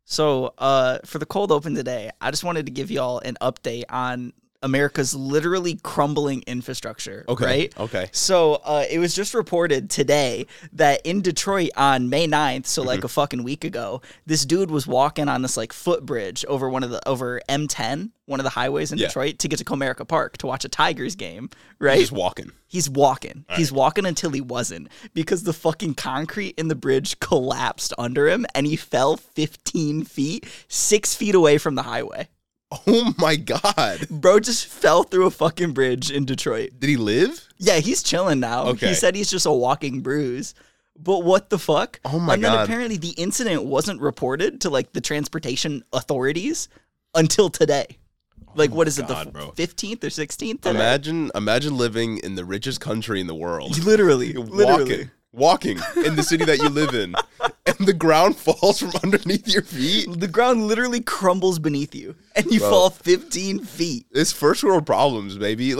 So, for the cold open today, I just wanted to give y'all an update on America's literally crumbling infrastructure. Okay. Right? Okay. So, it was just reported today that in Detroit on May 9th, so like a fucking week ago, this dude was walking on this like footbridge over over M10, one of the highways in Detroit, to get to Comerica Park to watch a Tigers game. Right? He's walking. He's walking. He's walking until he wasn't, because the fucking concrete in the bridge collapsed under him and he fell 15 feet, 6 feet away from the highway. Oh my God. Bro just fell through a fucking bridge in Detroit. Did he live? Yeah, he's chilling now. Okay. He said he's just a walking bruise. But what the fuck? Oh my God. And then God. apparently the incident wasn't reported to like the transportation authorities until today. Like, what is it, God, the bro. 15th or 16th today? Imagine living in the richest country in the world. Literally. Walking in the city that you live in, and the ground falls from underneath your feet. The ground literally crumbles beneath you, and you fall 15 feet. It's first world problems, baby.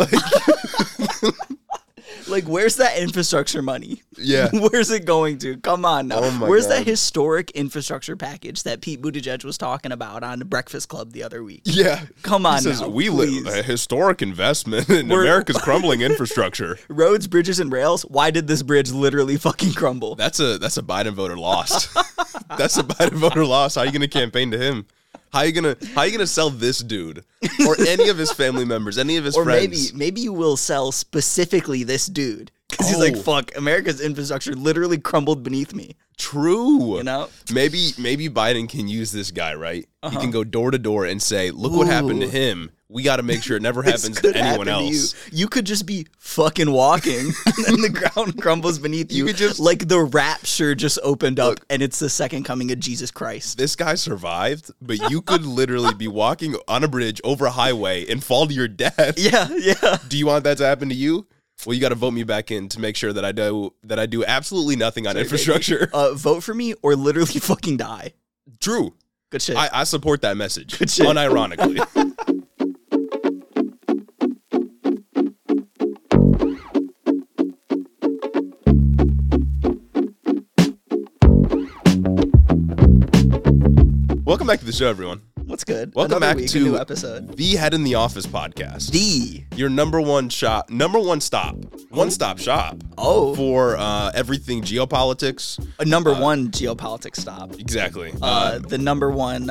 Like, where's that infrastructure money? Yeah. Where's it going to? Come on now. Oh my Where's God. that historic infrastructure package that Pete Buttigieg was talking about on the Breakfast Club the other week? Yeah. Come on He says, now, we please. live a historic investment in America's crumbling infrastructure. Roads, bridges, and rails. Why did this bridge literally fucking crumble? That's a Biden voter lost. That's a Biden voter lost. How are you going to campaign to him? How you gonna sell this dude or any of his family members, any of his Or friends? maybe you will sell specifically this dude. Because he's like, fuck, America's infrastructure literally crumbled beneath me. True. You know? Maybe Biden can use this guy, right? He can go door to door and say, look what happened to him. We got to make sure it never This happens could to anyone happen to else. you could just be fucking walking and then the ground crumbles beneath you. could just- like the rapture just opened up and it's the second coming of Jesus Christ. This guy survived, but you could literally be walking on a bridge over a highway and fall to your death. Yeah. Do you want that to happen to you? Well, you got to vote me back in to make sure that I do absolutely nothing on infrastructure. Vote for me or literally fucking die. True. Good shit. I support that message. Good shit. Unironically. Welcome back to the show, everyone. What's good? Welcome Another back week, to a new episode. the Head in the Office podcast. The Your one stop shop for everything geopolitics. a number one geopolitics stop. Exactly. The number one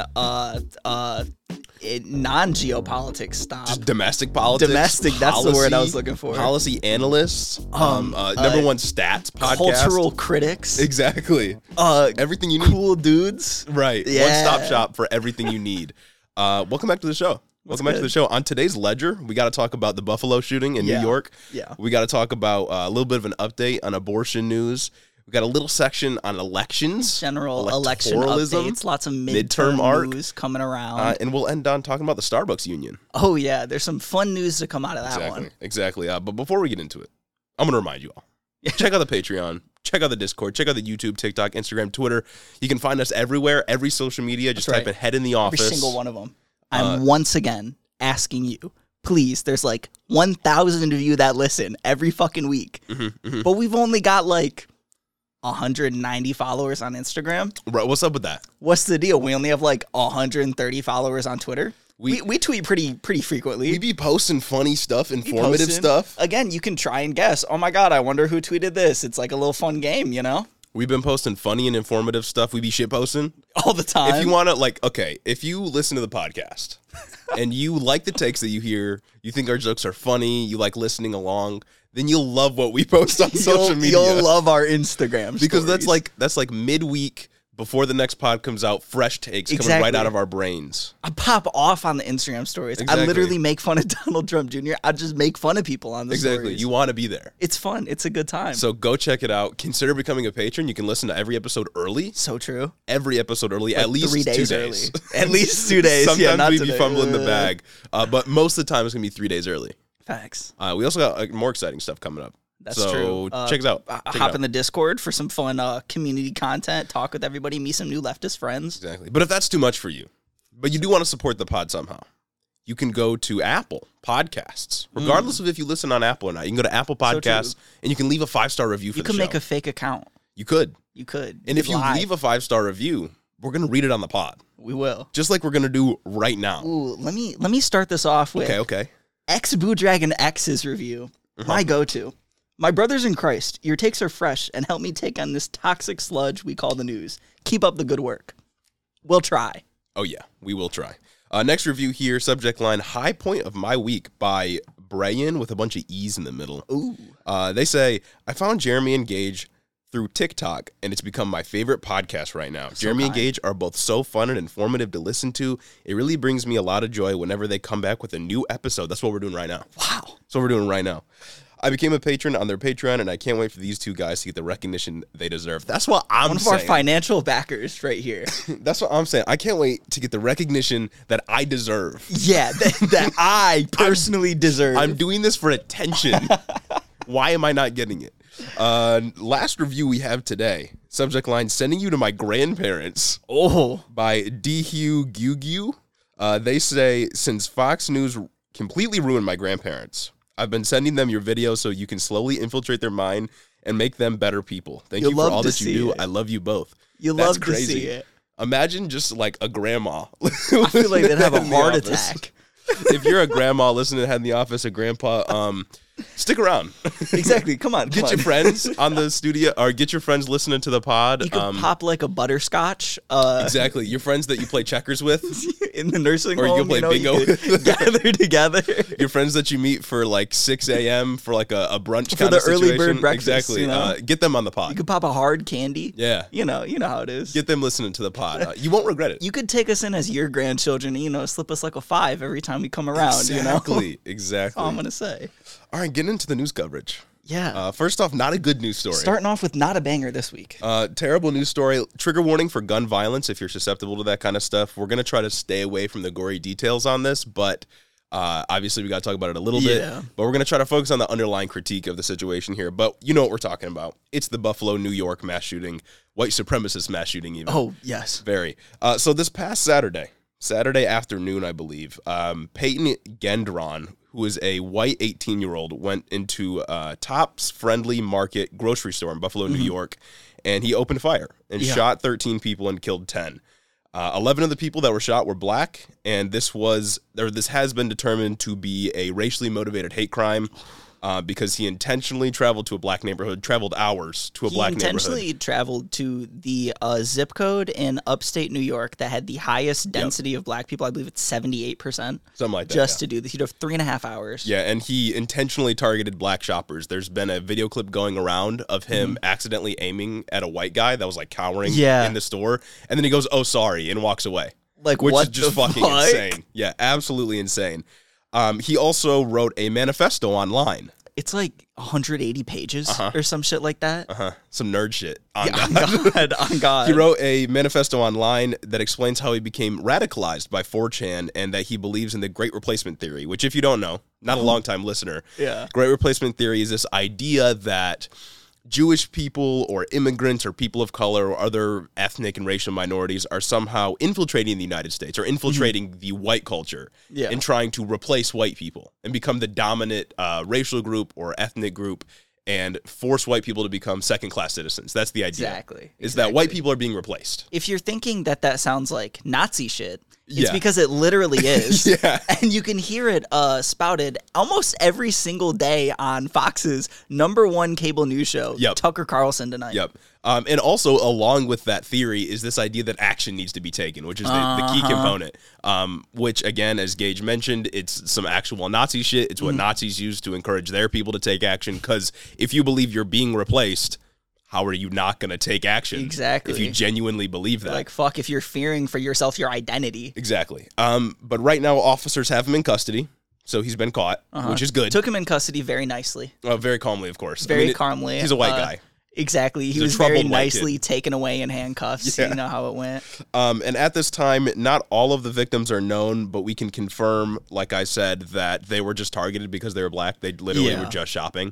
non-geopolitics stop. Just domestic politics. Domestic, that's the word I was looking for. Policy analysts. Number one stats podcast. Cultural critics. Exactly. Everything you need. Cool dudes. Right. Yeah. One-stop shop for everything you need. Welcome back to the show. Welcome back to the show. On today's Ledger, we got to talk about the Buffalo shooting in New York. Yeah. We got to talk about a little bit of an update on abortion news. We got a little section on elections. General election electoralism, updates. Lots of midterm arc. news coming around. And we'll end on talking about the Starbucks union. Oh, yeah. There's some fun news to come out of that one. Exactly. But before we get into it, I'm going to remind you all. Check out the Patreon. Check out the Discord. Check out the YouTube, TikTok, Instagram, Twitter. You can find us everywhere, every social media. Just type in Head in the Office. Every single one of them. I'm once again asking you, please, there's like 1,000 of you that listen every fucking week. But we've only got like 190 followers on Instagram. Right. What's up with that? What's the deal? We only have like 130 followers on Twitter. We tweet pretty frequently. We be posting funny stuff, informative Posting. stuff. Again, you can try and guess. Oh my God, I wonder who tweeted this. It's like a little fun game, you know? We've been posting funny and informative stuff. We be shit posting. All the time. If you want to, if you listen to the podcast and you like the takes that you hear, you think our jokes are funny, you like listening along, then you'll love what we post on social media. You'll love our Instagram because stories. that's like midweek before the next pod comes out, fresh takes coming right out of our brains. I pop off on the Instagram stories. Exactly. I literally make fun of Donald Trump Jr. I just make fun of people on the stories. You want to be there. It's fun. It's a good time. So go check it out. Consider becoming a patron. You can listen to every episode early. So true. Every episode early, Like at least 3 days 2 days. early. At least 2 days. Sometimes not we be today. fumbling the bag, but most of the time it's going to be 3 days early. Facts. We also got more exciting stuff coming up. That's true. Check us out. Hop in the Discord for some fun community content. Talk with everybody. Meet some new leftist friends. Exactly. But if that's too much for you, but you do want to support the pod somehow, you can go to Apple Podcasts. Regardless of if you listen on Apple or not, you can go to Apple Podcasts and you can leave a 5-star review for the show. You can make a fake account. You could. You could. And if you leave a 5-star review, we're going to read it on the pod. We will. Just like we're going to do right now. Ooh, let me start this off with Okay. Boo Dragon X's review. My go-to. My brothers in Christ, your takes are fresh and help me take on this toxic sludge we call the news. Keep up the good work. We'll try. Oh, yeah. We will try. Next review here, subject line, High Point of My Week by Brian with a bunch of E's in the middle. Ooh. They say, I found Jeremy and Gage through TikTok, and it's become my favorite podcast right now. Jeremy and Gage are both so fun and informative to listen to. It really brings me a lot of joy whenever they come back with a new episode. That's what we're doing right now. Wow. That's what we're doing right now. I became a patron on their Patreon, and I can't wait for these two guys to get the recognition they deserve. That's what I'm saying. One of our financial backers right here. That's what I'm saying. I can't wait to get the recognition that I deserve. Yeah, that I personally deserve. I'm doing this for attention. Why am I not getting it? Last review we have today, subject line, sending you to my grandparents. Oh. By D-Hugh Gugu. They say, since Fox News completely ruined my grandparents, I've been sending them your videos so you can slowly infiltrate their mind and make them better people. Thank you for all that you do. I love you both. That's crazy. To see it. Imagine just like a grandma. I feel like they'd have a heart attack. If you're a grandma listening to Head in the Office, a grandpa, stick around. Exactly. Come on. Get your friends on the studio, or get your friends listening to the pod. You can pop like a butterscotch. Exactly. Your friends that you play checkers with in the nursing home. Or you can play bingo with. Gather together. Your friends that you meet for like 6 a.m. for like a brunch for kind of situation. early bird breakfast. Exactly. Get them on the pod. You could pop a hard candy. Yeah. You know how it is. Get them listening to the pod. You won't regret it. You could take us in as your grandchildren, slip us like a 5 every time we come around, Exactly. That's all I'm going to say. All right, getting into the news coverage. Yeah. First off, not a good news story. Starting off with not a banger this week. Terrible news story. Trigger warning for gun violence if you're susceptible to that kind of stuff. We're going to try to stay away from the gory details on this, but obviously we got to talk about it a little bit. But we're going to try to focus on the underlying critique of the situation here. But you know what we're talking about. It's the Buffalo, New York mass shooting, white supremacist mass shooting even. Oh, yes. Very. So this past Saturday afternoon, I believe, Peyton Gendron, who is a white 18-year-old, went into Tops Friendly Market grocery store in Buffalo, New York, and he opened fire and shot 13 people and killed 10. 11 of the people that were shot were black, and this has been determined to be a racially motivated hate crime. Because he intentionally traveled to a black neighborhood, traveled hours to a black neighborhood. He intentionally traveled to the zip code in upstate New York that had the highest density of black people. I believe it's 78%. Something like that. Just to do this. He'd have 3.5 hours. Yeah, and he intentionally targeted black shoppers. There's been a video clip going around of him accidentally aiming at a white guy that was like cowering in the store. And then he goes, "Oh, sorry," and walks away. Like, which what is just fucking insane. Yeah, absolutely insane. He also wrote a manifesto online. It's like 180 pages or some shit like that. Some nerd shit. On God. He wrote a manifesto online that explains how he became radicalized by 4chan and that he believes in the Great Replacement Theory, which if you don't know, not a long-time listener, Great Replacement Theory is this idea that Jewish people or immigrants or people of color or other ethnic and racial minorities are somehow infiltrating the United States or infiltrating the white culture and trying to replace white people and become the dominant racial group or ethnic group and force white people to become second-class citizens. That's the idea. Exactly. Is that white people are being replaced. If you're thinking that sounds like Nazi shit, it's because it literally is. And you can hear it spouted almost every single day on Fox's #1 cable news show, Tucker Carlson Tonight. And also, along with that theory, is this idea that action needs to be taken, which is the key component. Which, again, as Gage mentioned, it's some actual Nazi shit. It's what Nazis use to encourage their people to take action. Because if you believe you're being replaced, how are you not going to take action? Exactly. If you genuinely believe that. Like, fuck, if you're fearing for yourself, your identity. Exactly. But right now, officers have him in custody. So he's been caught, which is good. Took him in custody very nicely. Very calmly, of course. Very calmly. He's a white guy. Exactly. He was very nicely taken away in handcuffs. You know how it went. And at this time, not all of the victims are known, but we can confirm, like I said, that they were just targeted because they were black. They literally were just shopping.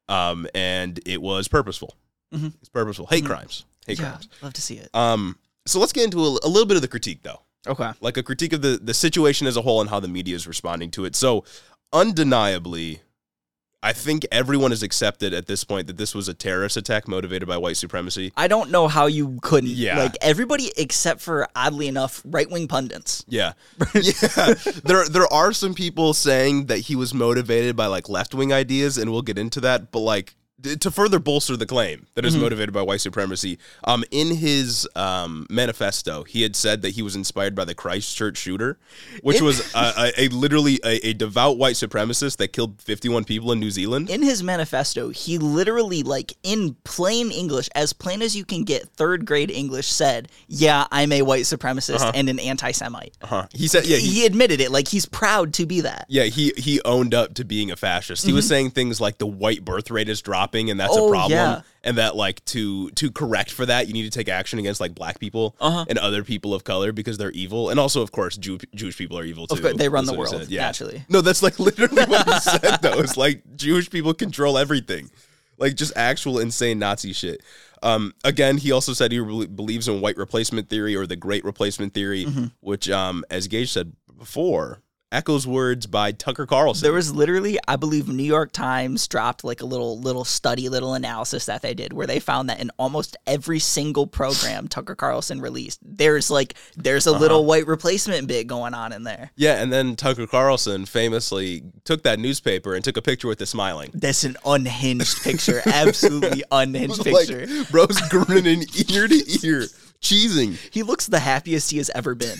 And it was purposeful. It's purposeful. Hate crimes. Hate crimes. Love to see it. So let's get into a little bit of the critique, though. Okay. Like a critique of the situation as a whole and how the media is responding to it. So, undeniably, I think everyone has accepted at this point that this was a terrorist attack motivated by white supremacy. I don't know how you couldn't. Yeah. Like, everybody except for, oddly enough, right-wing pundits. Yeah. Yeah. There are some people saying that he was motivated by, like, left-wing ideas, and we'll get into that, but, like, to further bolster the claim that is motivated by white supremacy, in his manifesto, he had said that he was inspired by the Christchurch shooter, which was literally a devout white supremacist that killed 51 people in New Zealand. In his manifesto, he literally, like, in plain English, as plain as you can get, third grade English, said, yeah, I'm a white supremacist and an anti-Semite. He said, yeah. He admitted it. Like, he's proud to be that. Yeah, he owned up to being a fascist. He was saying things like the white birth rate is dropping, and that's a problem. Yeah. And that, like, to correct for that, you need to take action against, like, black people and other people of color because they're evil. And also, of course, Jewish people are evil, too. Of course, they run the world, naturally. No, that's, like, literally what he said, though. It's like, Jewish people control everything. Like, just actual insane Nazi shit. Again, he also said he believes in white replacement theory or the great replacement theory, which, as Gage said before, echoes words by Tucker Carlson. There was literally, I believe, New York Times dropped like a little study, little analysis that they did where they found that in almost every single program Tucker Carlson released, there's a little white replacement bit going on in there. Yeah, and then Tucker Carlson famously took that newspaper and took a picture with the smiling. That's an unhinged picture. Absolutely unhinged picture. Like, bro's grinning ear to ear, cheesing. He looks the happiest he has ever been.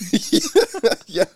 Yeah.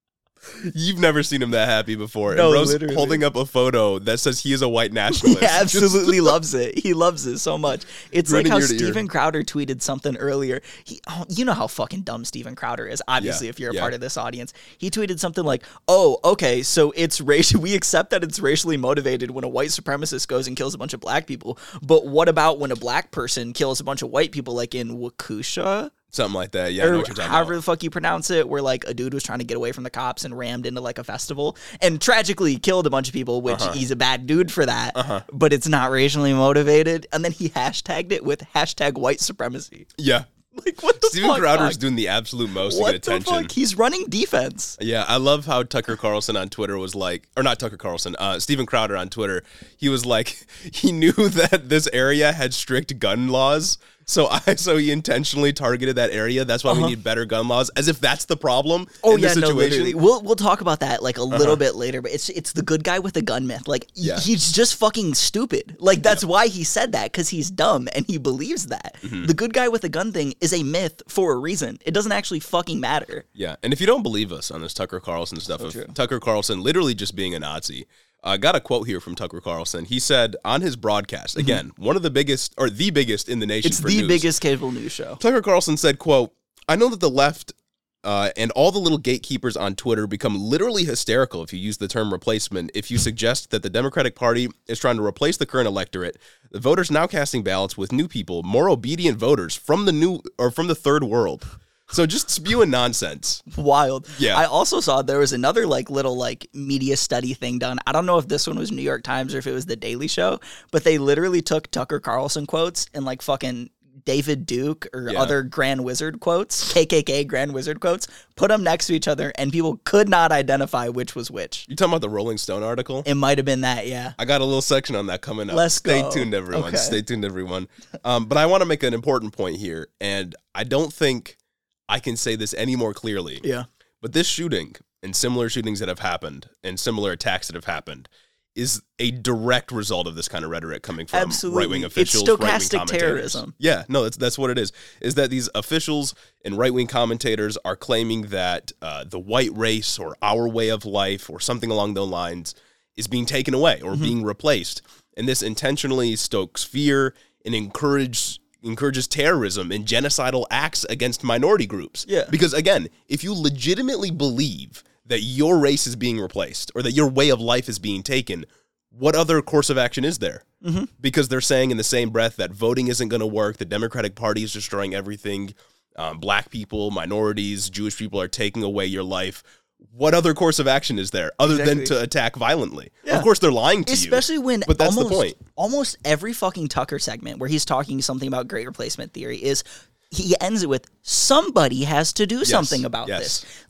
You've never seen him that happy before. No, and bro's literally. holding up a photo that says he is a white nationalist. He absolutely loves it. He loves it so much. It's like how ear to ear. Steven Crowder tweeted something earlier. You know how fucking dumb Steven Crowder is, obviously, if you're a part of this audience. He tweeted something like, oh, okay, so it's we accept that it's racially motivated when a white supremacist goes and kills a bunch of black people, but what about when a black person kills a bunch of white people, like in Waukesha? Something like that, yeah. I know what you're talking however about. the fuck you pronounce it, where like a dude was trying to get away from the cops and rammed into like a festival and tragically killed a bunch of people, which he's a bad dude for that, but it's not racially motivated. And then he hashtagged it with hashtag white supremacy. Yeah. Like, what the Steven fuck? Crowder's doing the absolute most to get attention. What the fuck? He's running defense. Yeah, I love how Tucker Carlson on Twitter was like, or not Tucker Carlson, Steven Crowder on Twitter, he was like, he knew that this area had strict gun laws, so he intentionally targeted that area. That's why we need better gun laws, as if that's the problem in this situation. Literally. We'll talk about that like a little bit later, but it's the good guy with the gun myth. Like, he's just fucking stupid. Like, that's why he said that, because he's dumb and he believes that. The good guy with the gun thing is a myth for a reason. It doesn't actually fucking matter. Yeah, and if you don't believe us on this Tucker Carlson stuff, of Tucker Carlson literally just being a Nazi, I got a quote here from Tucker Carlson. He said on his broadcast, again, one of the biggest, or the biggest in the nation for news. It's the biggest cable news show. Tucker Carlson said, quote, I know that the left and all the little gatekeepers on Twitter become literally hysterical if you use the term replacement, if you suggest that the Democratic Party is trying to replace the current electorate. The voters now casting ballots with new people, more obedient voters from the third world. So just spewing nonsense. Wild. Yeah. I also saw there was another like little like media study thing done. I don't know if this one was New York Times or if it was The Daily Show, but they literally took Tucker Carlson quotes and like fucking David Duke or other Grand Wizard quotes, KKK Grand Wizard quotes, put them next to each other, and people could not identify which was which. You talking about the Rolling Stone article? It might have been that, yeah. I got a little section on that coming up. Let's go. Stay tuned, everyone. Okay. Stay tuned, everyone. But I want to make an important point here, and I don't think I can say this any more clearly. Yeah. But this shooting and similar shootings that have happened and similar attacks that have happened is a direct result of this kind of rhetoric coming from right-wing officials, it's stochastic right-wing commentators. terrorism. Yeah, no, that's what it is that these officials and right-wing commentators are claiming that the white race or our way of life or something along those lines is being taken away or being replaced. And this intentionally stokes fear and encourages terrorism and genocidal acts against minority groups. Yeah. Because again, if you legitimately believe that your race is being replaced or that your way of life is being taken, what other course of action is there? Because they're saying in the same breath that voting isn't going to work, the Democratic Party is destroying everything, black people, minorities, Jewish people are taking away your life. What other course of action is there other than to attack violently? Yeah. Of course, they're lying to Especially when but that's the point. Almost every fucking Tucker segment where he's talking something about great replacement theory is he ends it with somebody has to do something about this.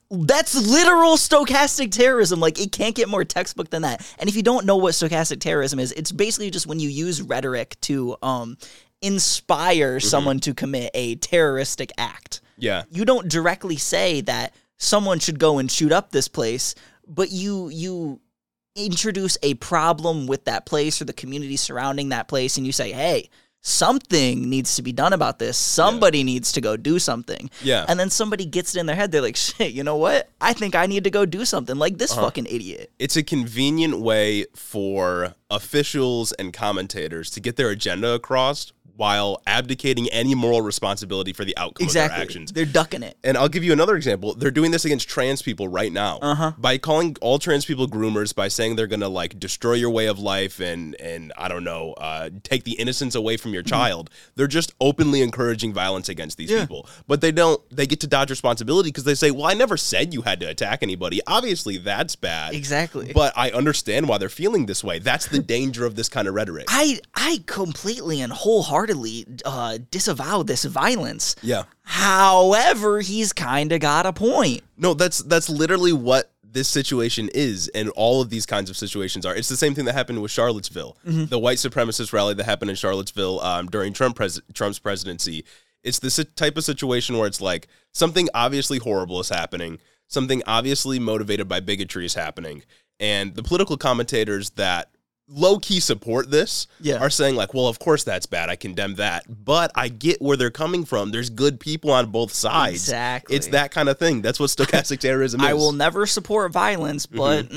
That's literal stochastic terrorism. Like, it can't get more textbook than that. And if you don't know what stochastic terrorism is, it's basically just when you use rhetoric to inspire someone to commit a terroristic act. Yeah. You don't directly say that someone should go and shoot up this place, but you introduce a problem with that place or the community surrounding that place, and you say, hey, something needs to be done about this. Somebody needs to go do something. Yeah. And then somebody gets it in their head. They're like, shit, you know what? I think I need to go do something like this fucking idiot. It's a convenient way for officials and commentators to get their agenda across while abdicating any moral responsibility for the outcome of their actions. They're ducking it. And I'll give you another example. They're doing this against trans people right now. By calling all trans people groomers, by saying they're going to like destroy your way of life and I don't know, take the innocence away from your child. They're just openly encouraging violence against these people. But they get to dodge responsibility because they say, well, I never said you had to attack anybody. Obviously, that's bad. Exactly. But I understand why they're feeling this way. That's the danger of this kind of rhetoric. I completely and wholeheartedly disavow this violence. Yeah. However, he's kind of got a point. No, that's literally what this situation is, and all of these kinds of situations are. It's the same thing that happened with Charlottesville, the white supremacist rally that happened in Charlottesville during Trump's presidency. It's this type of situation where it's like something obviously horrible is happening, something obviously motivated by bigotry is happening, and the political commentators that low-key support this are saying like, well, of course that's bad. I condemn that. But I get where they're coming from. There's good people on both sides. Exactly. It's that kind of thing. That's what stochastic terrorism is. I will never support violence, but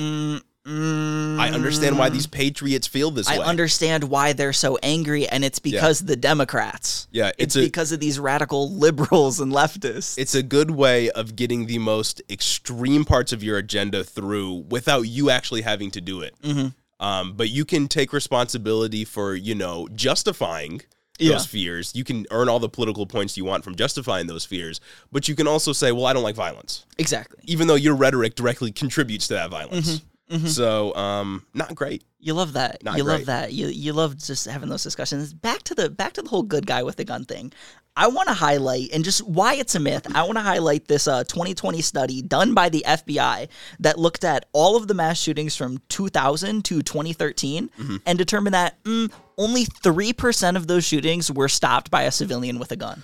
I understand why these patriots feel this way. I understand why they're so angry, and it's because of the Democrats. Yeah, it's because of these radical liberals and leftists. It's a good way of getting the most extreme parts of your agenda through without you actually having to do it. But you can take responsibility for, justifying those fears. You can earn all the political points you want from justifying those fears, but you can also say, well, I don't like violence. Exactly. Even though your rhetoric directly contributes to that violence. So, not great. You love that. Not great. Love that. You love just having those discussions. Back to the whole good guy with the gun thing. I want to highlight, and just why it's a myth, I want to highlight this 2020 study done by the FBI that looked at all of the mass shootings from 2000 to 2013 and determined that only 3% of those shootings were stopped by a civilian with a gun.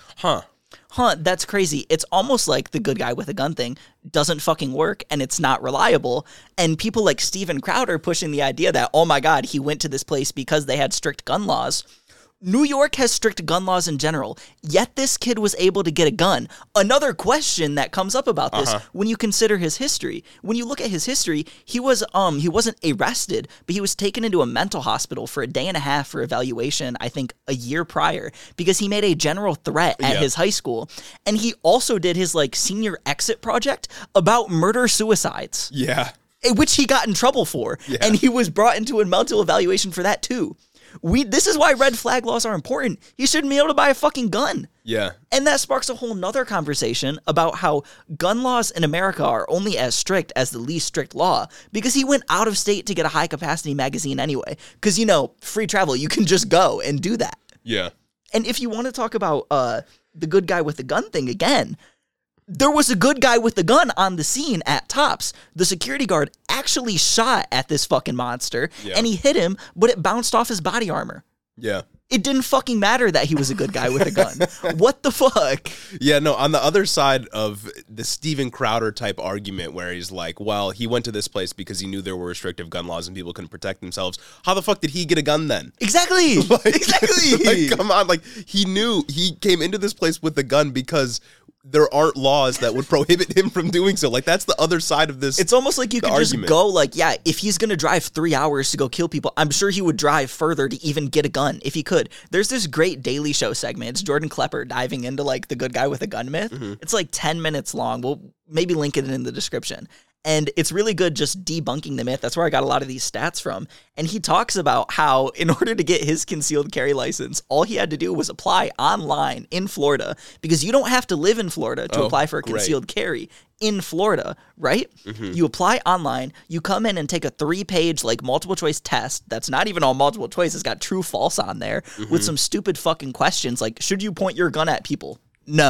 That's crazy. It's almost like the good guy with a gun thing doesn't fucking work and it's not reliable. And people like Steven Crowder pushing the idea that, oh my God, he went to this place because they had strict gun laws. New York has strict gun laws in general, yet this kid was able to get a gun. Another question that comes up about this when you consider his history. When you look at his history, he wasn't arrested, but he was taken into a mental hospital for a day and a half for evaluation, I think a year prior, because he made a general threat at his high school. And he also did his senior exit project about murder-suicides. Yeah. Which he got in trouble for. Yeah. And he was brought into a mental evaluation for that too. This is why red flag laws are important. He shouldn't be able to buy a fucking gun. Yeah. And that sparks a whole nother conversation about how gun laws in America are only as strict as the least strict law because he went out of state to get a high capacity magazine anyway. Because, free travel, you can just go and do that. Yeah. And if you want to talk about the good guy with the gun thing again, there was a good guy with the gun on the scene at Tops. The security guard actually shot at this fucking monster, and he hit him, but it bounced off his body armor. Yeah. It didn't fucking matter that he was a good guy with a gun. What the fuck? Yeah, no, on the other side of the Steven Crowder type argument where he's like, well, he went to this place because he knew there were restrictive gun laws and people couldn't protect themselves. How the fuck did he get a gun then? Exactly. Exactly. Come on. He knew he came into this place with a gun because there aren't laws that would prohibit him from doing so. That's the other side of this. It's almost like you could argument. Just go if he's going to drive 3 hours to go kill people, I'm sure he would drive further to even get a gun if he could. There's this great Daily Show segment. It's Jordan Klepper diving into the good guy with a gun myth. It's 10 minutes long. We'll maybe link it in the description. And it's really good just debunking the myth. That's where I got a lot of these stats from. And he talks about how in order to get his concealed carry license, all he had to do was apply online in Florida because you don't have to live in Florida to apply for a concealed carry in Florida, right? You apply online, you come in and take a 3-page multiple choice test that's not even all multiple choice. It's got true false on there with some stupid fucking questions like, should you point your gun at people? No.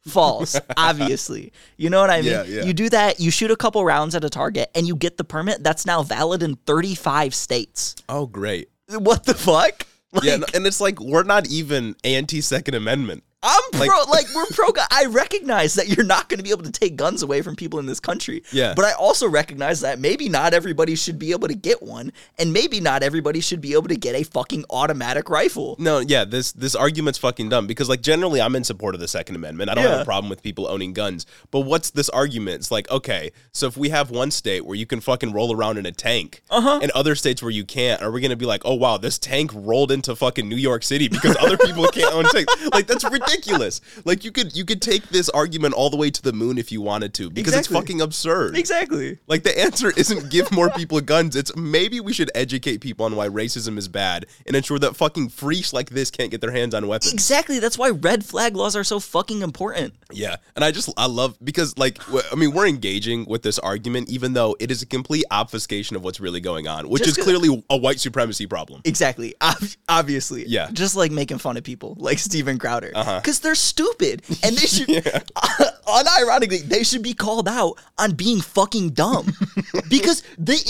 False, obviously. You know what I mean? Yeah. You do that, you shoot a couple rounds at a target, and you get the permit that's now valid in 35 states. Oh, great. What the fuck? Yeah, and it's like, we're not even anti-Second Amendment. I'm we're pro gun. I recognize that you're not going to be able to take guns away from people in this country. Yeah. But I also recognize that maybe not everybody should be able to get one, and maybe not everybody should be able to get a fucking automatic rifle. No, yeah, this argument's fucking dumb because, like, generally I'm in support of the Second Amendment. I don't have a problem with people owning guns. But what's this argument? It's like, okay, so if we have one state where you can fucking roll around in a tank and other states where you can't, are we going to be like, oh, wow, this tank rolled into fucking New York City because other people can't own tanks? Like, that's ridiculous. Like, you could take this argument all the way to the moon if you wanted to because it's fucking absurd. Exactly. Like, the answer isn't give more people guns. It's maybe we should educate people on why racism is bad and ensure that fucking freaks like this can't get their hands on weapons. Exactly. That's why red flag laws are so fucking important. Yeah. And I love, because, like, I mean, we're engaging with this argument even though it is a complete obfuscation of what's really going on, which is clearly a white supremacy problem. Exactly. Obviously. Yeah. Just like making fun of people like Steven Crowder. Because they're stupid. And they should, unironically, they should be called out on being fucking dumb. Because the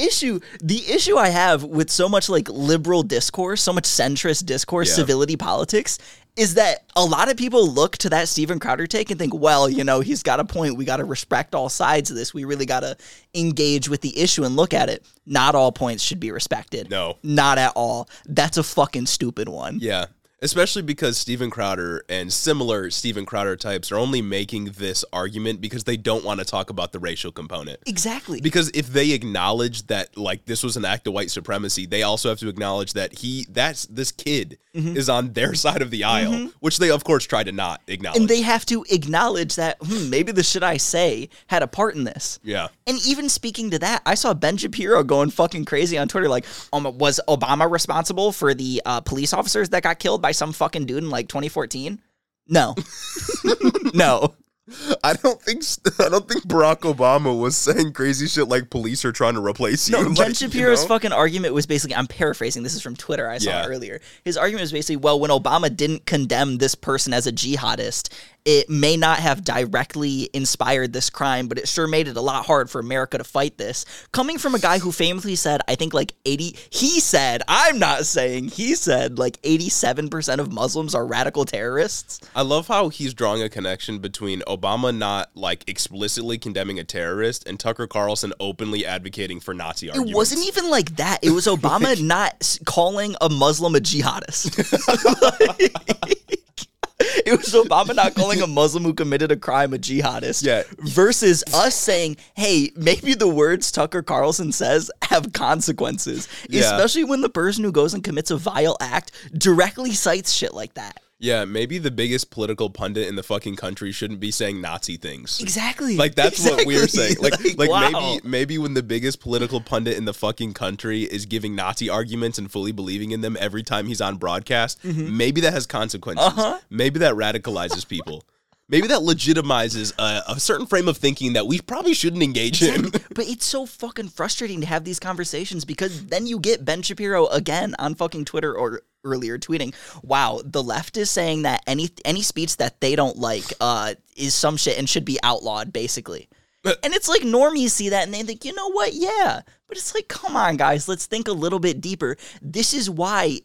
issue I have with so much like liberal discourse, so much centrist discourse, civility politics, is that a lot of people look to that Steven Crowder take and think, well, you know, he's got a point. We got to respect all sides of this. We really got to engage with the issue and look at it. Not all points should be respected. No. Not at all. That's a fucking stupid one. Yeah. Especially because Steven Crowder and similar Steven Crowder types are only making this argument because they don't want to talk about the racial component. Exactly. Because if they acknowledge that, like, this was an act of white supremacy, they also have to acknowledge that this kid is on their side of the aisle, which they, of course, try to not acknowledge. And they have to acknowledge that, maybe the shit I say had a part in this. Yeah. And even speaking to that, I saw Ben Shapiro going fucking crazy on Twitter, like, was Obama responsible for the police officers that got killed by some fucking dude in, like, 2014? No. No. I don't think Barack Obama was saying crazy shit like police are trying to replace you. No, Ben Shapiro's fucking argument was basically, I'm paraphrasing, this is from Twitter, I saw it earlier. His argument was basically, well, when Obama didn't condemn this person as a jihadist, it may not have directly inspired this crime, but it sure made it a lot hard for America to fight this. Coming from a guy who famously said, I think like 80, he said, I'm not saying, he said like 87% of Muslims are radical terrorists. I love how he's drawing a connection between Obama not like explicitly condemning a terrorist and Tucker Carlson openly advocating for Nazi arguments. It wasn't even like that. It was Obama not calling a Muslim a jihadist. It was Obama not calling a Muslim who committed a crime a jihadist. Yeah. Versus us saying, hey, maybe the words Tucker Carlson says have consequences. Yeah. Especially when the person who goes and commits a vile act directly cites shit like that. Yeah, maybe the biggest political pundit in the fucking country shouldn't be saying Nazi things. Exactly. Like, that's what we're saying. Like wow. maybe when the biggest political pundit in the fucking country is giving Nazi arguments and fully believing in them every time he's on broadcast, maybe that has consequences. Maybe that radicalizes people. Maybe that legitimizes a certain frame of thinking that we probably shouldn't engage in. But it's so fucking frustrating to have these conversations because then you get Ben Shapiro again on fucking Twitter or earlier tweeting, wow, the left is saying that any speech that they don't like is some shit and should be outlawed, basically. And it's like normies see that and they think, you know what? Yeah. But it's like, come on, guys, let's think a little bit deeper. This is why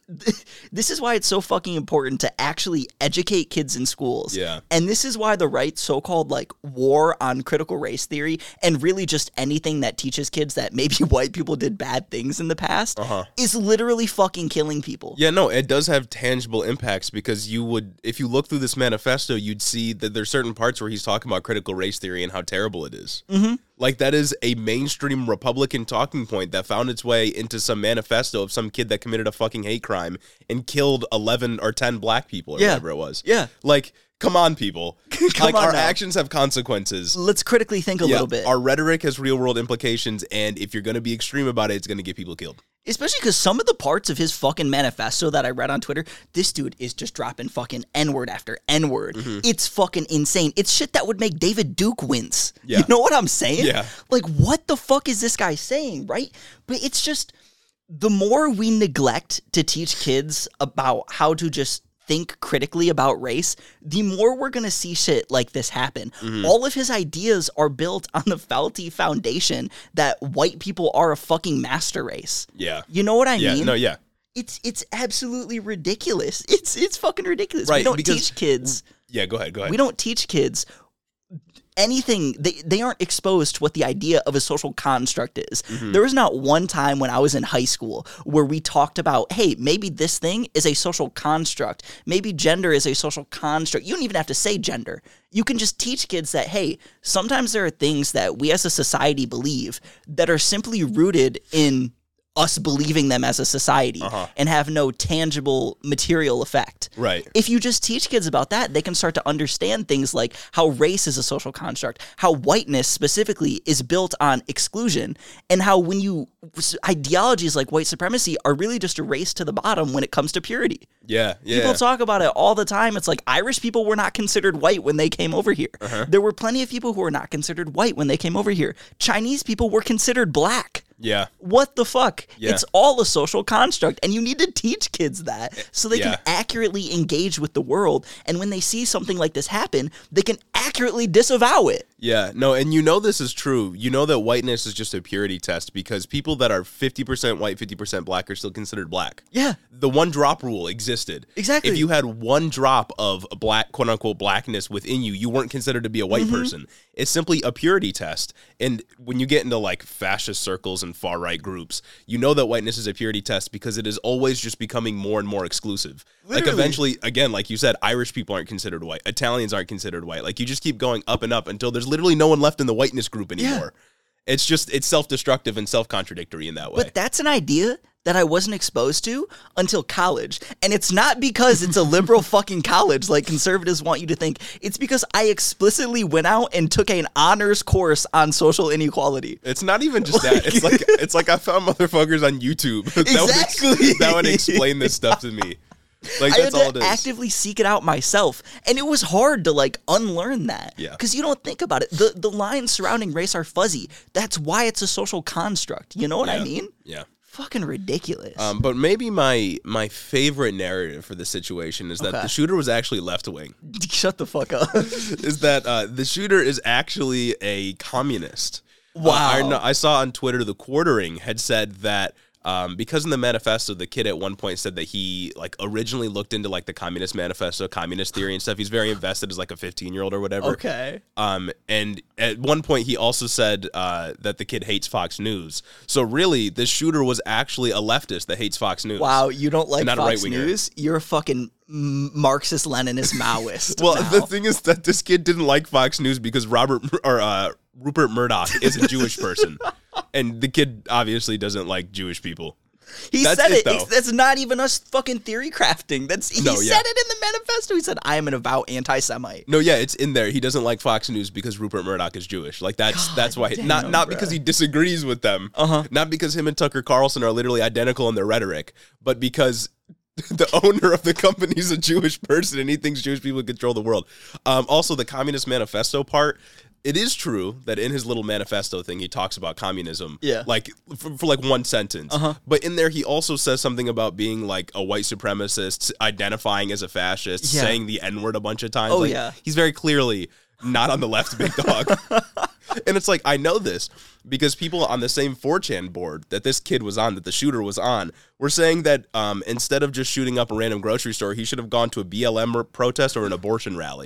it's so fucking important to actually educate kids in schools. Yeah. And this is why the right's so-called like war on critical race theory and really just anything that teaches kids that maybe white people did bad things in the past is literally fucking killing people. Yeah, no, it does have tangible impacts because if you look through this manifesto, you'd see that there's certain parts where he's talking about critical race theory and how terrible it is. Like, that is a mainstream Republican talking point that found its way into some manifesto of some kid that committed a fucking hate crime and killed 11 or 10 black people or whatever it was. Yeah. Like, come on, people. Our now. actions have consequences. Let's critically think a little bit. Our rhetoric has real-world implications, and if you're going to be extreme about it, it's going to get people killed. Especially because some of the parts of his fucking manifesto that I read on Twitter, this dude is just dropping fucking N-word after N-word. It's fucking insane. It's shit that would make David Duke wince. Yeah. You know what I'm saying? Yeah. Like, what the fuck is this guy saying, right? But it's just, the more we neglect to teach kids about how to just think critically about race, the more we're going to see shit like this happen. Mm-hmm. All of his ideas are built on the faulty foundation that white people are a fucking master race. Yeah. You know what I mean? No, yeah. It's absolutely ridiculous. It's fucking ridiculous. Right, we don't teach kids. Yeah, go ahead. We don't teach kids anything. They aren't exposed to what the idea of a social construct is. Mm-hmm. There was not one time when I was in high school where we talked about, hey, maybe this thing is a social construct. Maybe gender is a social construct. You don't even have to say gender. You can just teach kids that, hey, sometimes there are things that we as a society believe that are simply rooted in us believing them as a society and have no tangible material effect. Right. If you just teach kids about that, they can start to understand things like how race is a social construct, how whiteness specifically is built on exclusion, and how when you ideologies like white supremacy are really just a race to the bottom when it comes to purity. Yeah. People talk about it all the time. It's like Irish people were not considered white when they came over here. There were plenty of people who were not considered white when they came over here. Chinese people were considered black. Yeah. What the fuck? Yeah. It's all a social construct, and you need to teach kids that so they can accurately engage with the world. And when they see something like this happen, they can accurately disavow it. Yeah, no, and you know this is true. You know that whiteness is just a purity test because people that are 50% white, 50% black are still considered black. Yeah. The one drop rule existed. Exactly. If you had one drop of black, quote unquote, blackness within you, you weren't considered to be a white person. It's simply a purity test. And when you get into like fascist circles and far right groups, you know that whiteness is a purity test because it is always just becoming more and more exclusive. Literally. Like eventually, again, like you said, Irish people aren't considered white. Italians aren't considered white. Like you just keep going up and up until there's literally no one left in the whiteness group anymore. Yeah. It's self-destructive and self-contradictory in that way. But that's an idea that I wasn't exposed to until college. And it's not because it's a liberal fucking college like conservatives want you to think. It's because I explicitly went out and took an honors course on social inequality. It's not even just that. It's like I found motherfuckers on YouTube that would explain this stuff to me. Like, that's all it is. I had to actively seek it out myself. And it was hard to, like, unlearn that. Yeah. Because you don't think about it. The lines surrounding race are fuzzy. That's why it's a social construct. You know what I mean? Yeah. Fucking ridiculous. But maybe my favorite narrative for the situation is that the shooter was actually left-wing. Shut the fuck up. Is that the shooter is actually a communist. Wow. I saw on Twitter the Quartering had said that because in the manifesto, the kid at one point said that he like originally looked into like the Communist Manifesto, communist theory and stuff. He's very invested as like a 15-year-old or whatever. Okay. And at one point he also said that the kid hates Fox News. So really, this shooter was actually a leftist that hates Fox News. Wow, you don't like Fox News? You're a fucking Marxist, Leninist, Maoist. Well, the thing is that this kid didn't like Fox News because Rupert Murdoch is a Jewish person. And the kid obviously doesn't like Jewish people. He said it. That's not even us fucking theory crafting. He said it in the manifesto. He said, I am an avowed anti-Semite. No, yeah, it's in there. He doesn't like Fox News because Rupert Murdoch is Jewish. Like that's why. Not because he disagrees with them. Not because him and Tucker Carlson are literally identical in their rhetoric, but because the owner of the company is a Jewish person and he thinks Jewish people control the world. Also, the Communist Manifesto part. It is true that in his little manifesto thing, he talks about communism, like for like one sentence. But in there, he also says something about being like a white supremacist, identifying as a fascist, saying the N-word a bunch of times. He's very clearly not on the left, big dog. And it's like, I know this because people on the same 4chan board that this kid was on, that the shooter was on, were saying that instead of just shooting up a random grocery store, he should have gone to a BLM protest or an abortion rally.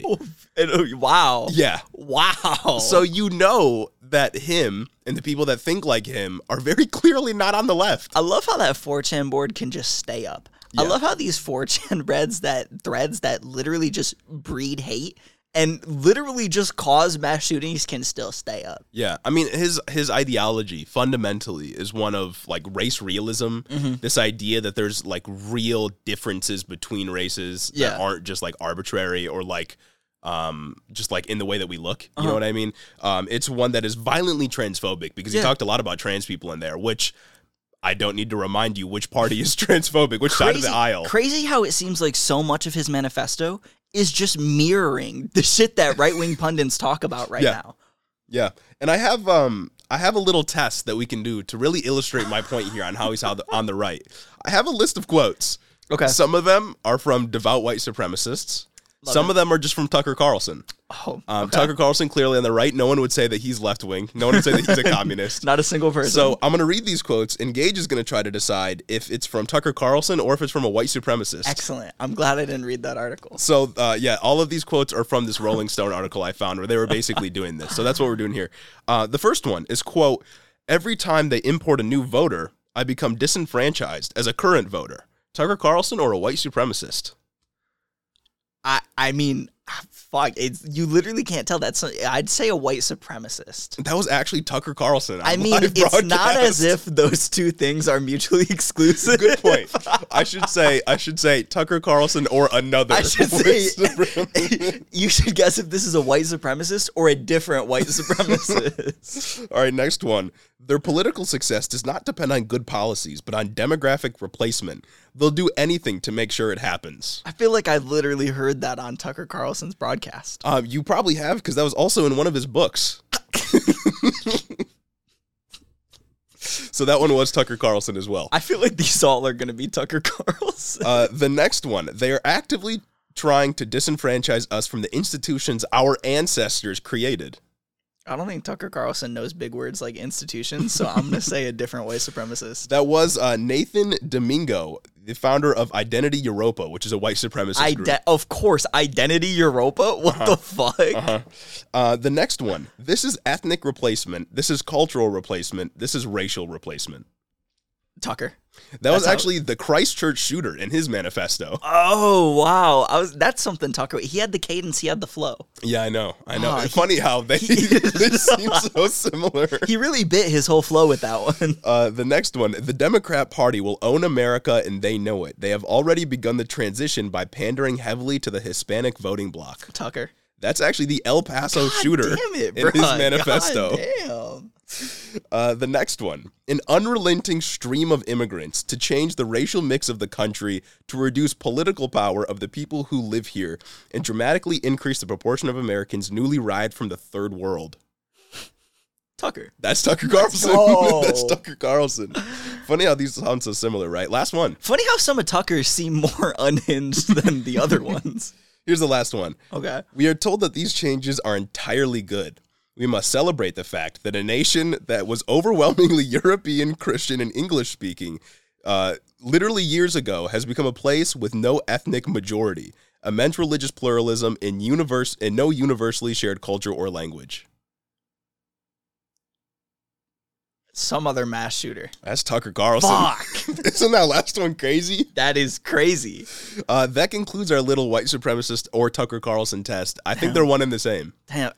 Wow. Yeah. Wow. So you know that him and the people that think like him are very clearly not on the left. I love how that 4chan board can just stay up. Yeah. I love how these 4chan threads that literally just breed hate and literally just cause mass shootings can still stay up. Yeah. I mean, his ideology fundamentally is one of like race realism. This idea that there's like real differences between races that aren't just like arbitrary or like just like in the way that we look. You know what I mean? It's one that is violently transphobic because he talked a lot about trans people in there, which I don't need to remind you which party is transphobic, which side of the aisle. Crazy how it seems like so much of his manifesto is just mirroring the shit that right-wing pundits talk about now. Yeah. And I have a little test that we can do to really illustrate my point here on how he's on the right. I have a list of quotes Okay. Some of them are from devout white supremacists. Some of them are just from Tucker Carlson. Oh, okay. Tucker Carlson, clearly on the right. No one would say that he's left-wing. No one would say that he's a communist. Not a single person. So I'm going to read these quotes, and Gage is going to try to decide if it's from Tucker Carlson or if it's from a white supremacist. Excellent. I'm glad I didn't read that article. So, all of these quotes are from this Rolling Stone article I found where they were basically doing this. So that's what we're doing here. The first one is, quote, "Every time they import a new voter, I become disenfranchised as a current voter." Tucker Carlson or a white supremacist? I mean, fuck, you literally can't tell. I'd say a white supremacist. That was actually Tucker Carlson. I mean, it's not as if those two things are mutually exclusive. Good point. I should say Tucker Carlson or another. I should say you should guess if this is a white supremacist or a different white supremacist. All right, next one. "Their political success does not depend on good policies, but on demographic replacement. They'll do anything to make sure it happens." I feel like I literally heard that on Tucker Carlson's broadcast. You probably have, because that was also in one of his books. So that one was Tucker Carlson as well. I feel like these all are going to be Tucker Carlson. The next one. "They are actively trying to disenfranchise us from the institutions our ancestors created." I don't think Tucker Carlson knows big words like institutions, so I'm going to say a different white supremacist. That was Nathan Domingo, the founder of Identity Europa, which is a white supremacist group. Of course, Identity Europa? What the fuck? The next one. "This is ethnic replacement. This is cultural replacement. This is racial replacement." Tucker. That was actually the Christchurch shooter in his manifesto. Oh, wow. That's something Tucker. He had the cadence, he had the flow. Yeah, I know. It's funny how they seem so similar. He really bit his whole flow with that one. The next one. "The Democrat Party will own America, and they know it. They have already begun the transition by pandering heavily to the Hispanic voting bloc." Tucker. That's actually the El Paso shooter in his manifesto. God damn. The next one. "An unrelenting stream of immigrants to change the racial mix of the country, to reduce political power of the people who live here, and dramatically increase the proportion of Americans newly arrived from the third world." Tucker. That's Tucker Carlson. That's Tucker Carlson. Funny how these sound so similar, right? Last one. Funny how some of Tucker's seem more unhinged than the other ones. Here's the last one. Okay. "We are told that these changes are entirely good. We must celebrate the fact that a nation that was overwhelmingly European, Christian, and English-speaking literally years ago has become a place with no ethnic majority, immense religious pluralism, and no universally shared culture or language." Some other mass shooter. That's Tucker Carlson. Fuck. Isn't that last one crazy? That is crazy. That concludes our little white supremacist or Tucker Carlson test. I think they're one and the same. Damn.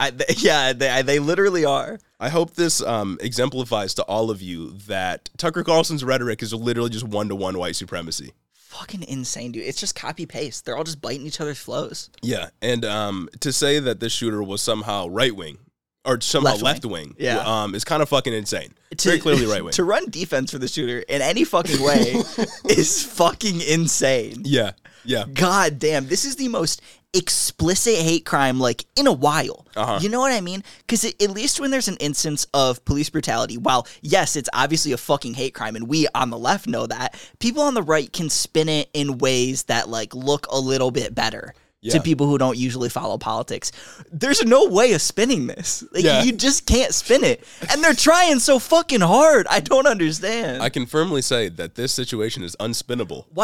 They literally are. I hope this exemplifies to all of you that Tucker Carlson's rhetoric is literally just one-to-one white supremacy. Fucking insane, dude. It's just copy-paste. They're all just biting each other's flows. Yeah, and to say that this shooter was somehow right-wing or somehow left-wing is kind of fucking insane. Very clearly right-wing. To run defense for the shooter in any fucking way is fucking insane. Yeah. God damn. This is the most explicit hate crime, like, in a while. You know what I mean? Because at least when there's an instance of police brutality, while, yes, it's obviously a fucking hate crime, and we on the left know that, people on the right can spin it in ways that, like, look a little bit better. To people who don't usually follow politics. There's no way of spinning this. Like, you just can't spin it. And they're trying so fucking hard. I don't understand. I can firmly say that this situation is unspinnable. Why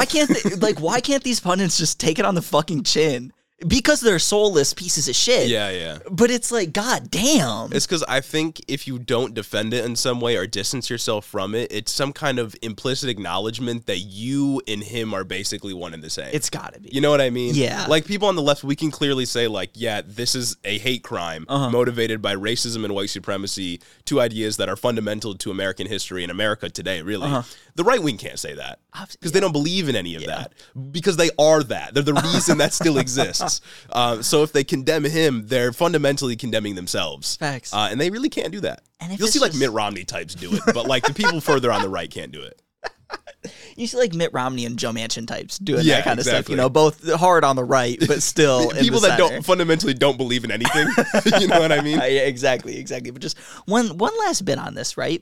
can't these pundits just take it on the fucking chin? Because they're soulless pieces of shit. Yeah. But it's like, god damn. It's because I think if you don't defend it in some way or distance yourself from it, it's some kind of implicit acknowledgement that you and him are basically one and the same. It's gotta be. You know what I mean? Yeah. Like, people on the left, we can clearly say, like, yeah, this is a hate crime motivated by racism and white supremacy, two ideas that are fundamental to American history and America today, really. The right wing can't say that because they don't believe in any of that, because they are that. They're the reason that still exists. So if they condemn him, they're fundamentally condemning themselves. Facts. And they really can't do that. You'll see, like, Mitt Romney types do it, but, like, the people further on the right can't do it. You see, like, Mitt Romney and Joe Manchin types doing that kind of stuff, you know, both hard on the right, but still people that fundamentally don't believe in anything. You know what I mean? Yeah, exactly. But just one last bit on this, right?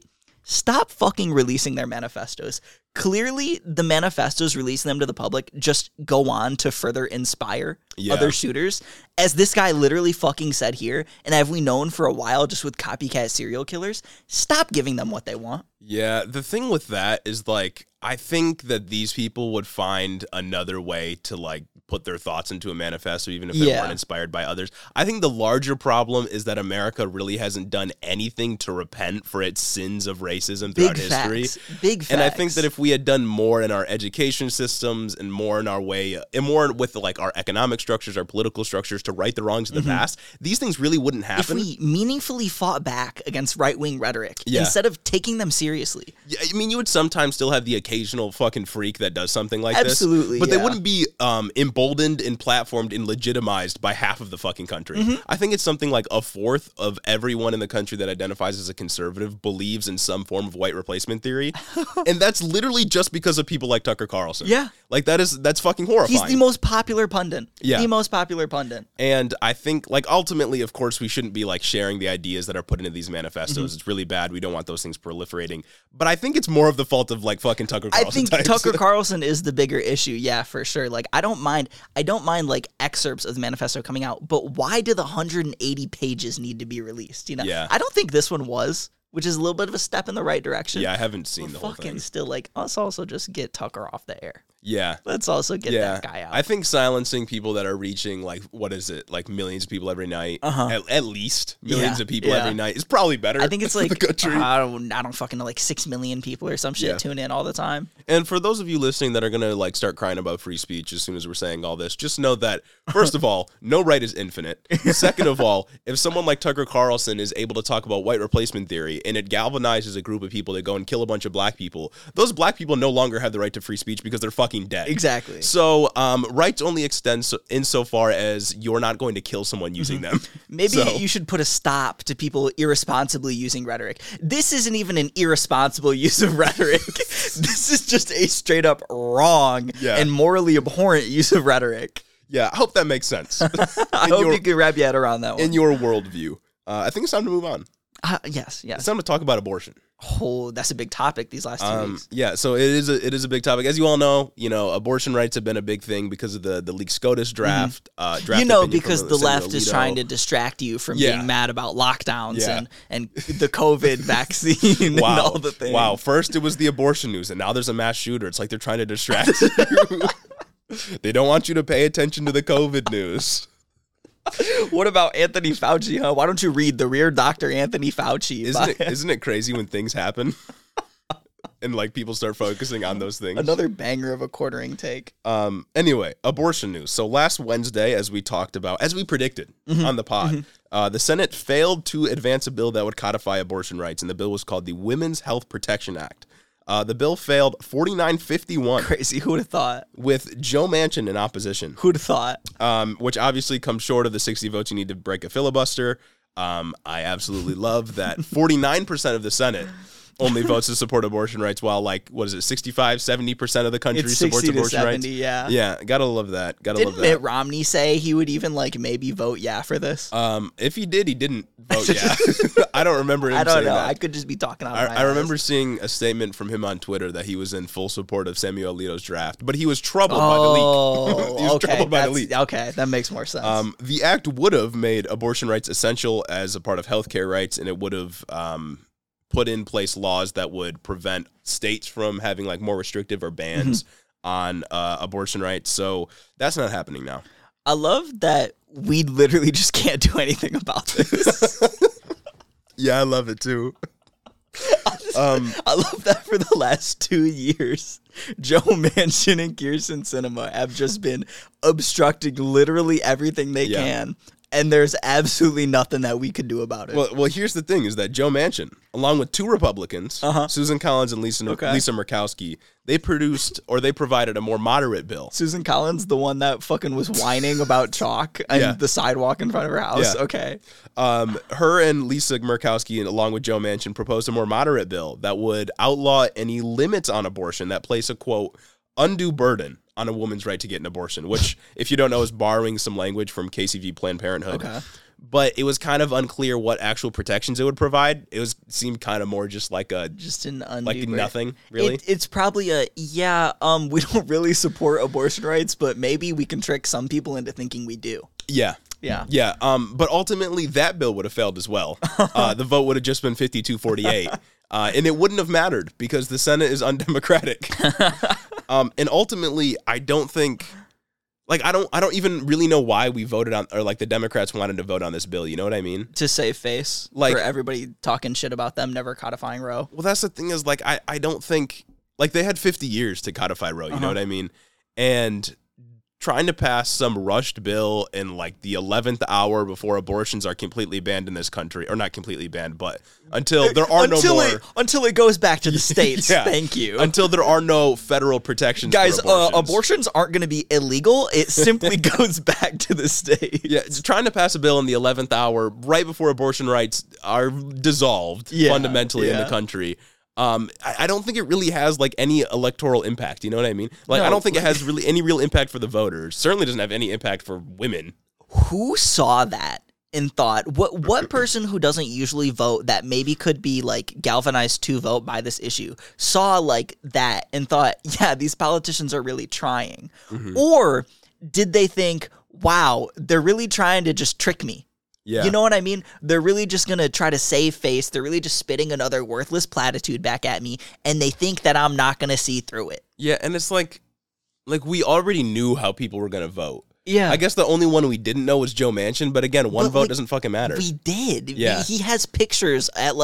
stop fucking releasing their manifestos. Clearly, the manifestos releasing them to the public just go on to further inspire other shooters. As this guy literally fucking said here, and have we known for a while just with copycat serial killers, stop giving them what they want. Yeah, the thing with that is, like, I think that these people would find another way to, like, put their thoughts into a manifesto, even if they weren't inspired by others. I think the larger problem is that America really hasn't done anything to repent for its sins of racism throughout history. Big facts. And I think that if we had done more in our education systems and more in our way, and more with like our economic structures, our political structures to right the wrongs of the past, these things really wouldn't happen. If we meaningfully fought back against right-wing rhetoric instead of taking them seriously. Yeah, I mean, you would sometimes still have the occasional fucking freak that does something like Absolutely, this. But they wouldn't be emboldened and platformed and legitimized by half of the fucking country. I think it's something like a fourth of everyone in the country that identifies as a conservative believes in some form of white replacement theory. And that's literally just because of people like Tucker Carlson. Yeah. Like, that's fucking horrifying. He's the most popular pundit. Yeah. The most popular pundit. And I think, like, ultimately, of course, we shouldn't be, like, sharing the ideas that are put into these manifestos. It's really bad. We don't want those things proliferating. But I think it's more of the fault of, like, fucking Tucker Carlson. I think types. Tucker Carlson is the bigger issue. Yeah, for sure. Like, I don't mind, like, excerpts of the manifesto coming out. But why do the 180 pages need to be released? You know? Yeah. I don't think this one was, which is a little bit of a step in the right direction. Yeah, I haven't seen the whole thing. Fucking still, like, let's also just get Tucker off the air. Yeah. Let's also get that guy out. I think silencing people that are reaching, like, what is it? Like, millions of people every night. At least millions of people every night is probably better. I think it's like, the country. I don't fucking know, like 6 million people or some shit tune in all the time. And for those of you listening that are going to, like, start crying about free speech as soon as we're saying all this, just know that, first of all, no right is infinite. Second of all, if someone like Tucker Carlson is able to talk about white replacement theory and it galvanizes a group of people that go and kill a bunch of black people, those black people no longer have the right to free speech because they're fucking dead. Exactly. So, rights only extend insofar as you're not going to kill someone using them. Maybe you should put a stop to people irresponsibly using rhetoric. This isn't even an irresponsible use of rhetoric. This is just a straight up wrong and morally abhorrent use of rhetoric. Yeah, I hope that makes sense. I hope you can wrap your head around that one. In your worldview. I think it's time to move on. Yes. It's time to talk about abortion. Oh, that's a big topic these last 2 weeks. Yeah, so it is a big topic. As you all know, abortion rights have been a big thing because of the leaked SCOTUS draft. Because the left is trying to distract you from being mad about lockdowns and the COVID vaccine and all the things. Wow, first it was the abortion news, and now there's a mass shooter. It's like they're trying to distract you. They don't want you to pay attention to the COVID news. What about Anthony Fauci, huh? Why don't you read The Rear Dr. Anthony Fauci? Isn't it crazy when things happen? And, like, people start focusing on those things. Another banger of a quartering take. Anyway, abortion news. So last Wednesday, as we predicted on the pod, the Senate failed to advance a bill that would codify abortion rights, and the bill was called the Women's Health Protection Act. The bill failed 49-51. Crazy. Who would have thought? With Joe Manchin in opposition. Who'd have thought? Which obviously comes short of the 60 votes you need to break a filibuster. I absolutely love that 49% of the Senate only votes to support abortion rights, while, like, what is it, 65, 70% of the country supports abortion 70, rights? Yeah. Yeah, gotta love that. Didn't Mitt Romney say he would even, like, maybe vote for this? If he did, he didn't vote I don't remember him saying that. I don't know. I could just be talking out of my I remember seeing a statement from him on Twitter that he was in full support of Samuel Alito's draft, but he was troubled by the leak. He was troubled by the leak. Okay, that makes more sense. The act would have made abortion rights essential as a part of healthcare rights, and it would have put in place laws that would prevent states from having, like, more restrictive or bans on abortion rights. So that's not happening now. I love that we literally just can't do anything about this. Yeah, I love it too. I love that for the last 2 years, Joe Manchin and Kyrsten Sinema have just been obstructing literally everything they can. And there's absolutely nothing that we could do about it. Well, here's the thing, is that Joe Manchin, along with two Republicans, Susan Collins and Lisa Murkowski, they provided a more moderate bill. Susan Collins, the one that fucking was whining about chalk and the sidewalk in front of her house? Yeah. Okay. Her and Lisa Murkowski, along with Joe Manchin, proposed a more moderate bill that would outlaw any limits on abortion that place a, quote, undue burden on a woman's right to get an abortion, which, if you don't know, is borrowing some language from KCV Planned Parenthood. Okay. but it was kind of unclear what actual protections it would provide. It seemed kind of more just like an nothing, really. It's probably we don't really support abortion rights, but maybe we can trick some people into thinking we do. Yeah. But ultimately, that bill would have failed as well. The vote would have just been 52-48. And it wouldn't have mattered because the Senate is undemocratic. And ultimately, I don't think... I don't even really know why we voted on, or the Democrats wanted to vote on this bill. You know what I mean? To save face, for everybody talking shit about them never codifying Roe. Well, that's the thing is, I don't think, they had 50 years to codify Roe. You know what I mean? And trying to pass some rushed bill in the 11th hour before abortions are completely banned in this country, or not completely banned, but until there are until it goes back to the states. Thank you. Until there are no federal protections. Guys, abortions aren't going to be illegal. It simply goes back to the states. Yeah, trying to pass a bill in the 11th hour right before abortion rights are dissolved fundamentally in the country. I don't think it really has any electoral impact. You know what I mean? I don't think it has really any real impact for the voters. Certainly doesn't have any impact for women. Who saw that and thought, what person who doesn't usually vote that maybe could be galvanized to vote by this issue saw that and thought, yeah, these politicians are really trying? Mm-hmm. Or did they think, wow, they're really trying to just trick me? Yeah. You know what I mean? They're really just going to try to save face. They're really just spitting another worthless platitude back at me, and they think that I'm not going to see through it. Yeah, and it's we already knew how people were going to vote. Yeah. I guess the only one we didn't know was Joe Manchin, but again, one vote doesn't fucking matter. We did. Yeah. He has pictures at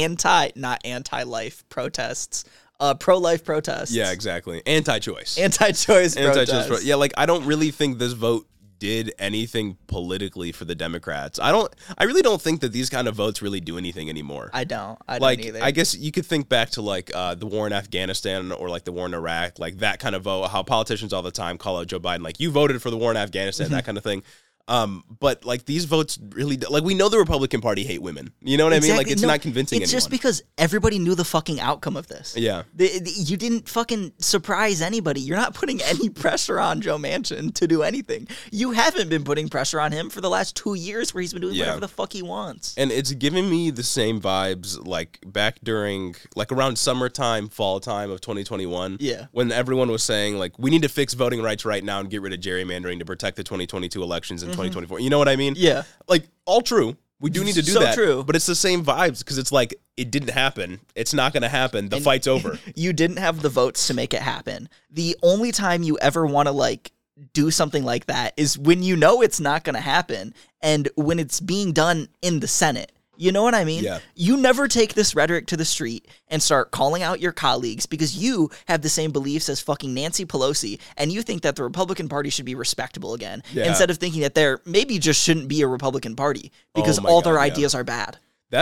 not anti-life protests. Pro-life protests. Yeah, exactly. Anti-choice protests. Yeah, I don't really think this vote did anything politically for the Democrats. I really don't think that these kind of votes really do anything anymore. I don't either. I guess you could think back to the war in Afghanistan or the war in Iraq, that kind of vote, how politicians all the time call out Joe Biden, you voted for the war in Afghanistan, that kind of thing. But these votes really, we know the Republican Party hate women. You know what I mean? It's not convincing anyone. It's just because everybody knew the fucking outcome of this. Yeah. You didn't fucking surprise anybody. You're not putting any pressure on Joe Manchin to do anything. You haven't been putting pressure on him for the last 2 years where he's been doing whatever the fuck he wants. And it's giving me the same vibes back during around summertime, fall time of 2021. Yeah. When everyone was saying we need to fix voting rights right now and get rid of gerrymandering to protect the 2022 elections in 2024. You know what I mean? Yeah. All true. We do need to do that. So true. But it's the same vibes because it's it didn't happen. It's not going to happen. The fight's over. You didn't have the votes to make it happen. The only time you ever want to do something like that is when you know it's not going to happen and when it's being done in the Senate. You know what I mean? Yeah. You never take this rhetoric to the street and start calling out your colleagues because you have the same beliefs as fucking Nancy Pelosi and you think that the Republican Party should be respectable again instead of thinking that there maybe just shouldn't be a Republican Party because their ideas are bad.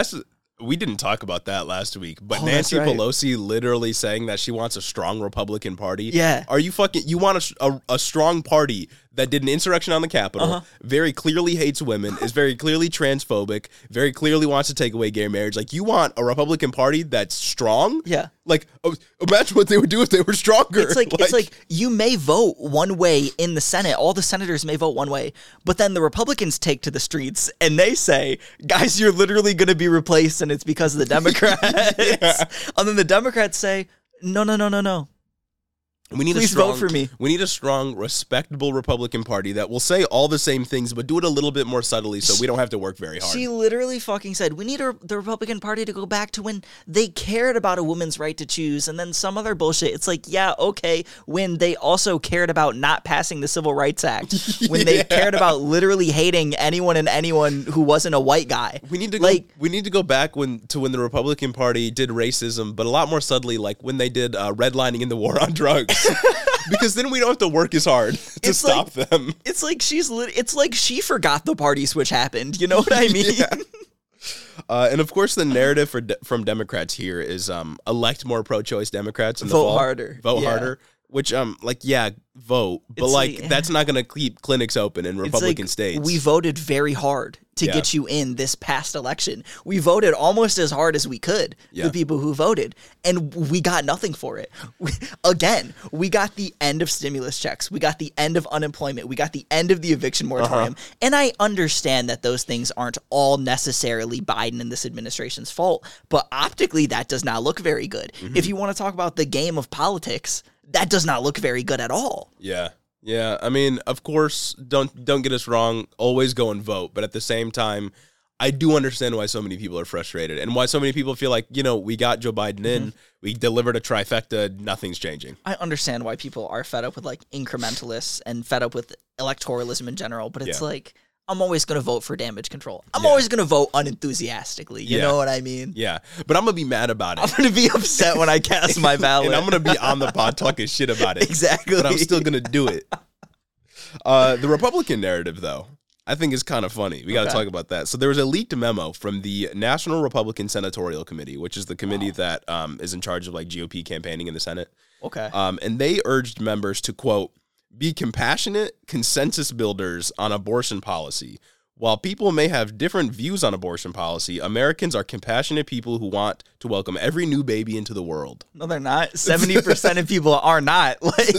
We didn't talk about that last week, but Nancy Pelosi literally saying that she wants a strong Republican Party. Yeah. Are you you want a strong party that did an insurrection on the Capitol, very clearly hates women, is very clearly transphobic, very clearly wants to take away gay marriage. You want a Republican Party that's strong? Yeah. Imagine what they would do if they were stronger. It's you may vote one way in the Senate. All the senators may vote one way, but then the Republicans take to the streets and they say, guys, you're literally going to be replaced and it's because of the Democrats. And then the Democrats say, no. Please vote for me. We need a strong, respectable Republican Party that will say all the same things, but do it a little bit more subtly so we don't have to work very hard. She literally fucking said, we need the Republican Party to go back to when they cared about a woman's right to choose, and then some other bullshit. It's yeah, okay, when they also cared about not passing the Civil Rights Act, when they cared about literally hating anyone and anyone who wasn't a white guy. We need to go back when the Republican Party did racism, but a lot more subtly, when they did redlining in the war on drugs. Because then we don't have to work as hard to stop them. It's she forgot the party switch happened. You know what I mean? Yeah. And of course, the narrative from Democrats here is elect more pro-choice Democrats in the fall. Vote harder. Vote harder. Which, yeah, vote, but that's not going to keep clinics open in Republican states. We voted very hard to get you in this past election. We voted almost as hard as we could, the people who voted, and we got nothing for it. We got the end of stimulus checks. We got the end of unemployment. We got the end of the eviction moratorium. And I understand that those things aren't all necessarily Biden and this administration's fault, but optically that does not look very good. If you want to talk about the game of politics, that does not look very good at all. Yeah. Yeah, I mean, of course, don't get us wrong, always go and vote, but at the same time, I do understand why so many people are frustrated and why so many people feel like, we got Joe Biden in, we delivered a trifecta, nothing's changing. I understand why people are fed up with incrementalists and fed up with electoralism in general, but it's I'm always going to vote for damage control. I'm always going to vote unenthusiastically. You know what I mean? Yeah. But I'm going to be mad about it. I'm going to be upset when I cast my ballot. And I'm going to be on the pod talking shit about it. Exactly. But I'm still going to do it. The Republican narrative, though, I think is kind of funny. We got to talk about that. So there was a leaked memo from the National Republican Senatorial Committee, which is the committee that is in charge of GOP campaigning in the Senate. Okay. And they urged members to, quote, be compassionate consensus builders on abortion policy. While people may have different views on abortion policy, Americans are compassionate people who want to welcome every new baby into the world. No, they're not. 70% of people are not.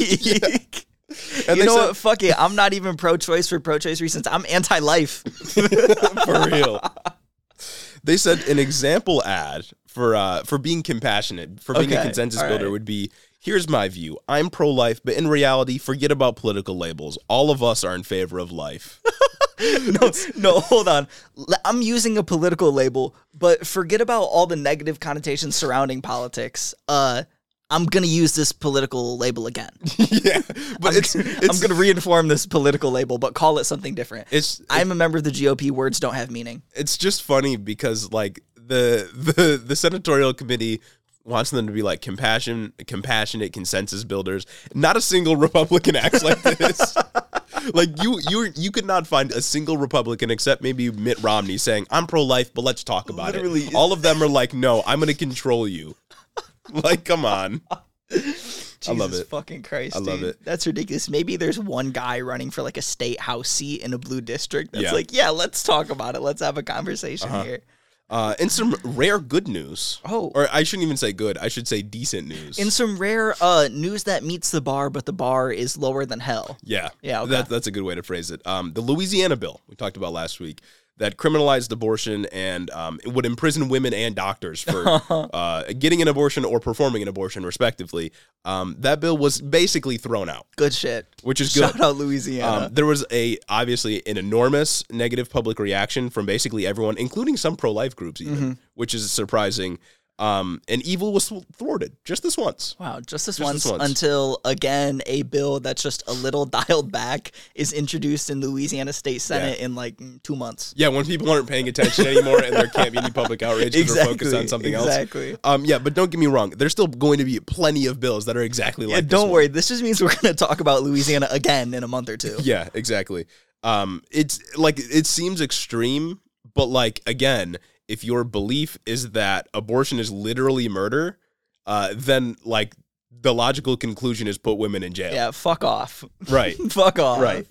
And you know what? Fuck it. I'm not even pro-choice for pro-choice reasons. I'm anti-life. For real. They said an example ad for being compassionate, for being a consensus builder would be, here's my view. I'm pro-life, but in reality, forget about political labels. All of us are in favor of life. No, hold on. I'm using a political label, but forget about all the negative connotations surrounding politics. I'm going to use this political label again. Yeah, but I'm going to reinform this political label, but call it something different. I'm a member of the GOP. Words don't have meaning. It's just funny because the senatorial committee wants them to be compassionate consensus builders. Not a single Republican acts like this. You could not find a single Republican except maybe Mitt Romney saying, I'm pro-life, but let's talk about it. All of them are like, no, I'm going to control you. Come on. Jesus I love it. Fucking Christ, I love it. That's ridiculous. Maybe there's one guy running for a state house seat in a blue district that's let's talk about it. Let's have a conversation here. In some rare good news. Or I shouldn't even say good. I should say decent news. In some rare news that meets the bar, but the bar is lower than hell. Yeah. Yeah. Okay. That's a good way to phrase it. The Louisiana bill we talked about last week that criminalized abortion and it would imprison women and doctors for getting an abortion or performing an abortion, respectively. That bill was basically thrown out. Good shit. Which is good. Shout out Louisiana. There was obviously an enormous negative public reaction from basically everyone, including some pro-life groups even, which is surprising. And evil was thwarted just this once. Wow, just this once until, again, a bill that's just a little dialed back is introduced in Louisiana State Senate in 2 months. Yeah, when people aren't paying attention anymore and there can't be any public outrage because they're focused on something else. Exactly. But don't get me wrong. There's still going to be plenty of bills that are exactly like this. Don't worry. This just means we're going to talk about Louisiana again in a month or two. Yeah, exactly. It seems extreme, but again, if your belief is that abortion is literally murder, then the logical conclusion is put women in jail. Yeah, fuck off. Right. Fuck off. Right.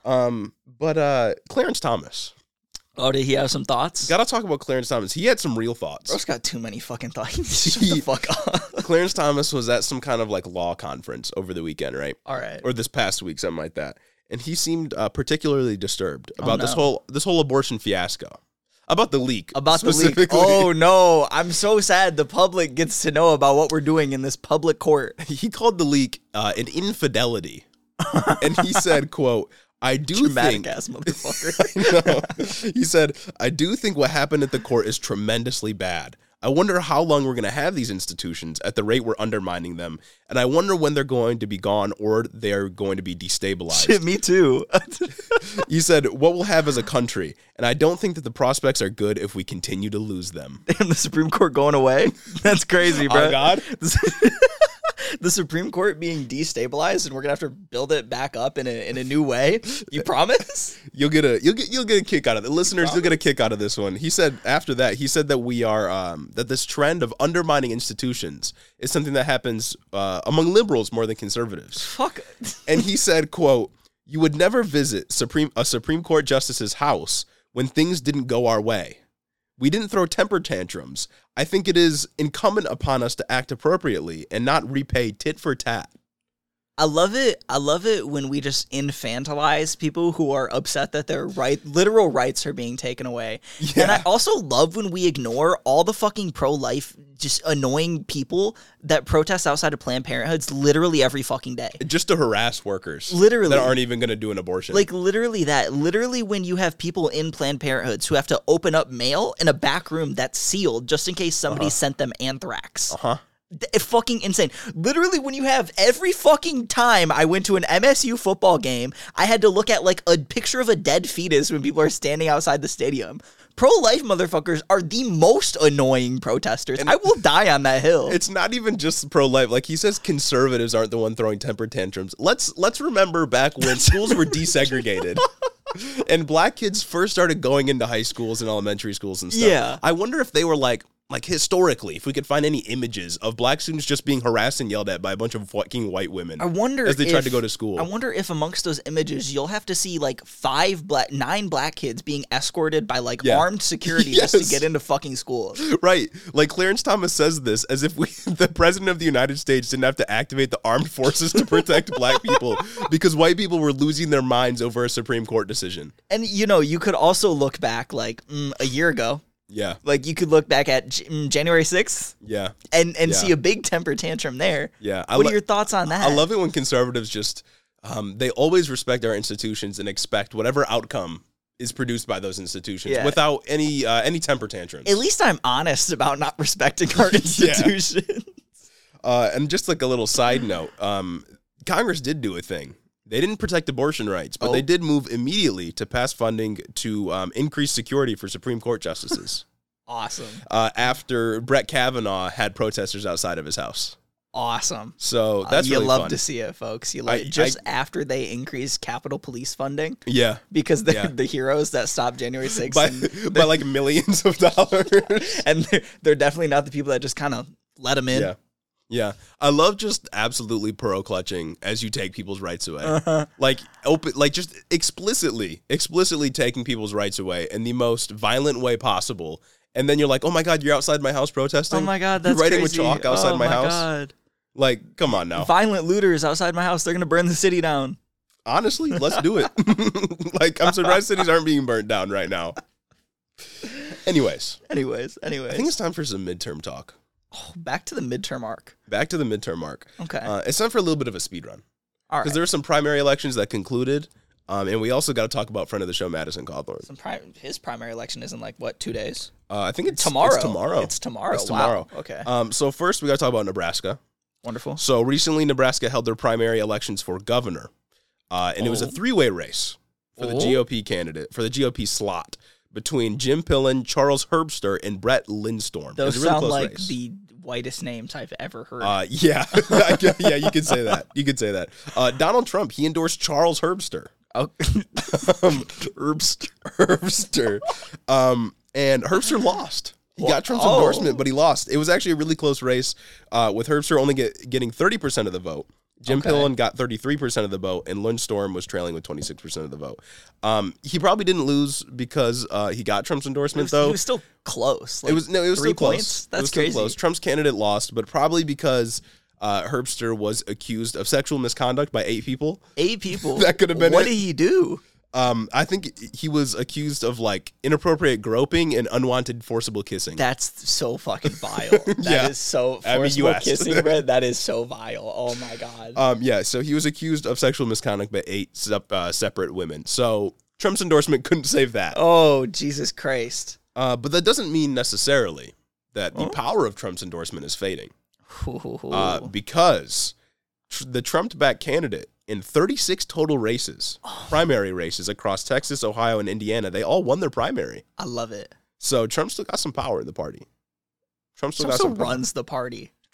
But Clarence Thomas. Oh, did he have some thoughts? Gotta talk about Clarence Thomas. He had some real thoughts. Bro's got too many fucking thoughts. Shut the fuck up. Clarence Thomas was at some kind of law conference over the weekend, right? All right. Or this past week, something like that. And he seemed particularly disturbed about this whole abortion fiasco. About the leak. About the leak. Oh, no. I'm so sad the public gets to know about what we're doing in this public court. He called the leak an infidelity. And he said, quote, I do Dramatic ass motherfucker. I know. He said, I do think what happened at the court is tremendously bad. I wonder how long we're going to have these institutions at the rate we're undermining them. And I wonder when they're going to be gone or they're going to be destabilized. Shit, me too. He said, what we'll have as a country. And I don't think that the prospects are good if we continue to lose them. Damn, the Supreme Court going away? That's crazy, bro. Oh, God. the Supreme Court being destabilized, and we're gonna have to build it back up in a new way. You promise? You'll get a kick out of it. Listeners, you'll get a kick out of this one. He said after that, that we are that this trend of undermining institutions is something that happens among liberals more than conservatives. Fuck. And he said, quote, "You would never visit a Supreme Court justice's house when things didn't go our way. We didn't throw temper tantrums. I think it is incumbent upon us to act appropriately and not repay tit for tat." I love it when we just infantilize people who are upset that their literal rights are being taken away. Yeah. And I also love when we ignore all the fucking pro-life, just annoying people that protest outside of Planned Parenthoods literally every fucking day. Just to harass workers. Literally. That aren't even going to do an abortion. Like, literally that. Literally when you have people in Planned Parenthoods who have to open up mail in a back room that's sealed just in case somebody sent them anthrax. Fucking insane. Literally, when you have every fucking time I went to an MSU football game, I had to look at like a picture of a dead fetus when people are standing outside the stadium. Pro-life motherfuckers are the most annoying protesters. And I will die on that hill. It's not even just pro-life. Like he says, conservatives aren't the one throwing temper tantrums. Let's remember back when schools were desegregated. And black kids first started going into high schools and elementary schools and stuff. Yeah. I wonder if they were like historically, if we could find any images of black students just being harassed and yelled at by a bunch of fucking white women. I wonder as they tried to go to school. I wonder if amongst those images you'll have to see like 9 black kids being escorted by like armed security just to get into fucking school. Right. Like Clarence Thomas says this as if the president of the United States didn't have to activate the armed forces to protect black people because white people were losing their minds over a Supreme Court decision. And you could also look back like a year ago. Yeah. Like, you could look back at January 6th. Yeah. And see a big temper tantrum there. Yeah. What are your thoughts on that? I love it when conservatives just, they always respect our institutions and expect whatever outcome is produced by those institutions without any temper tantrums. At least I'm honest about not respecting our institutions. And just like a little side note, Congress did do a thing. They didn't protect abortion rights, but they did move immediately to pass funding to increase security for Supreme Court justices. Awesome. After Brett Kavanaugh had protesters outside of his house. Awesome. So that's really fun. You love fun. to see it, folks. After they increased Capitol Police funding. Yeah. Because they're the heroes that stopped January 6th. By like millions of dollars. And they're definitely not the people that just kind of let them in. Yeah. Yeah, I love just absolutely pearl clutching as you take people's rights away. Just explicitly taking people's rights away in the most violent way possible. And then you're like, oh my God, you're outside my house protesting? Oh my God, that's writing crazy. with chalk outside my house? God. Like, come on now. Violent looters outside my house, they're going to burn the city down. Honestly, let's do it. I'm surprised cities aren't being burnt down right now. Anyways. I think it's time for some midterm talk. Oh, back to the midterm arc. Okay. It's time for a little bit of a speed run. All right. Because there were some primary elections that concluded, and we also got to talk about friend of the show, Madison Cawthorn. His primary election is in 2 days? I think it's tomorrow. It's tomorrow. Wow. Okay. So first we got to talk about Nebraska. Wonderful. So recently Nebraska held their primary elections for governor, and it was a 3-way race for the GOP candidate, for the GOP slot, between Jim Pillen, Charles Herbster, and Brett Lindstorm. Those sound like race. The whitest names I've ever heard. Yeah, you could say that. Donald Trump, he endorsed Charles Herbster. Oh. Herbster. And Herbster lost. He got Trump's endorsement, but he lost. It was actually a really close race, with Herbster only getting 30% of the vote. Jim Pillen got 33% of the vote, and Lindstorm was trailing with 26% of the vote. He probably didn't lose because he got Trump's endorsement, though. It was still close. It was 3 still points. Close. That's crazy. Close. Trump's candidate lost, but probably because Herbster was accused of sexual misconduct by 8 people. 8 people? That could have been What did he do? I think he was accused of inappropriate groping and unwanted forcible kissing. That's so fucking vile. That is so forcible kissing, Brett. That is so vile. Oh my God. So he was accused of sexual misconduct by 8 separate women. So Trump's endorsement couldn't save that. Oh, Jesus Christ. But that doesn't mean necessarily that the power of Trump's endorsement is fading. Because the Trump-backed candidate in 36 total races, primary races across Texas, Ohio, and Indiana, they all won their primary. I love it. So Trump still got some power in the party. Trump still runs the party.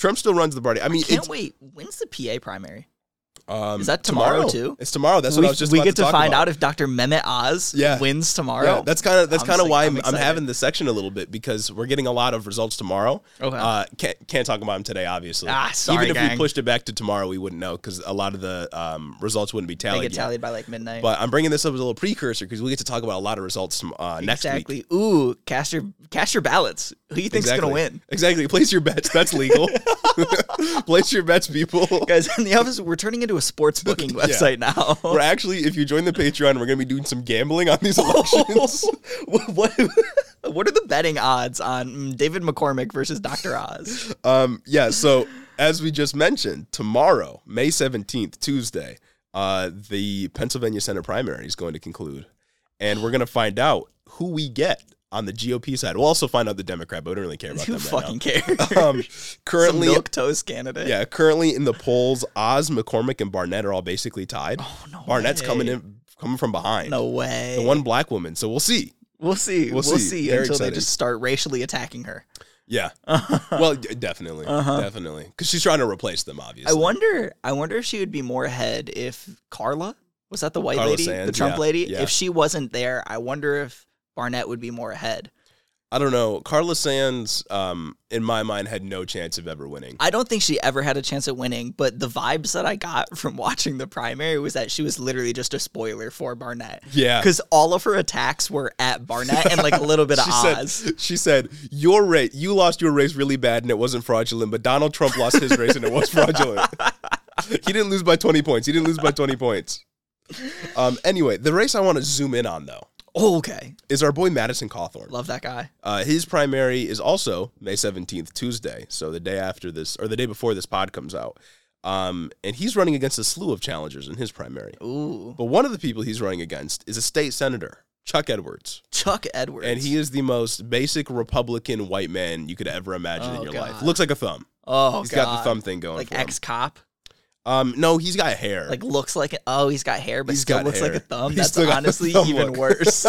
Trump still runs the party. I mean, can't wait. When's the PA primary? Is that tomorrow too? It's tomorrow. That's what I was just. We get to find out if Dr. Mehmet Oz wins tomorrow. Yeah, that's kind of why I'm having this section a little bit, because we're getting a lot of results tomorrow. Okay. Can't talk about them today, obviously. Sorry, even if we pushed it back to tomorrow, we wouldn't know, because a lot of the results wouldn't be tallied. They get tallied by like midnight. But I'm bringing this up as a little precursor because we get to talk about a lot of results next week. Exactly. Ooh, cast your ballots. Who do you think's gonna win? Exactly. Place your bets. That's legal. Place your bets, people. Guys, in the office, we're turning into a sports booking website now. We're actually, if you join the Patreon, we're going to be doing some gambling on these elections. What are the betting odds on David McCormick versus Dr. Oz? So as we just mentioned, tomorrow, May 17th, Tuesday, the Pennsylvania Senate primary is going to conclude. And we're going to find out who we get on the GOP side. We'll also find out the Democrat, but we don't really care about them right now. Who fucking cares? Currently, some milquetoast candidate. Yeah, currently in the polls, Oz, McCormick, and Barnett are all basically tied. Oh, no Barnett's way. coming from behind. No way. The one black woman. So we'll see. We'll see Very until exciting. they just start racially attacking her. Yeah. Well, definitely. Definitely. Because she's trying to replace them, obviously. I wonder if she would be more ahead if Carla, was that the white Carla lady? Sands, the Trump lady? Yeah. If she wasn't there, I wonder if Barnett would be more ahead. I don't know. Carla Sands, in my mind, had no chance of ever winning. I don't think she ever had a chance at winning, but the vibes that I got from watching the primary was that she was literally just a spoiler for Barnett. Yeah. Because all of her attacks were at Barnett and like a little bit of Oz. She said, you lost your race really bad and it wasn't fraudulent, but Donald Trump lost his race and it was fraudulent. He didn't lose by 20 points. Anyway, the race I want to zoom in on, though. Oh, okay. Is our boy Madison Cawthorn. Love that guy. His primary is also May 17th, Tuesday, so the day after this, or the day before this pod comes out. And he's running against a slew of challengers in his primary. Ooh. But one of the people he's running against is a state senator, Chuck Edwards. Chuck Edwards. And he is the most basic Republican white man you could ever imagine in your life. Looks like a thumb. Oh, He's got the thumb thing going like for him. ex-cop? No, he's got hair. Like looks like it. Oh, he's got hair, but He's still got looks hair. like a thumb. He's That's still got honestly the thumb even look. worse.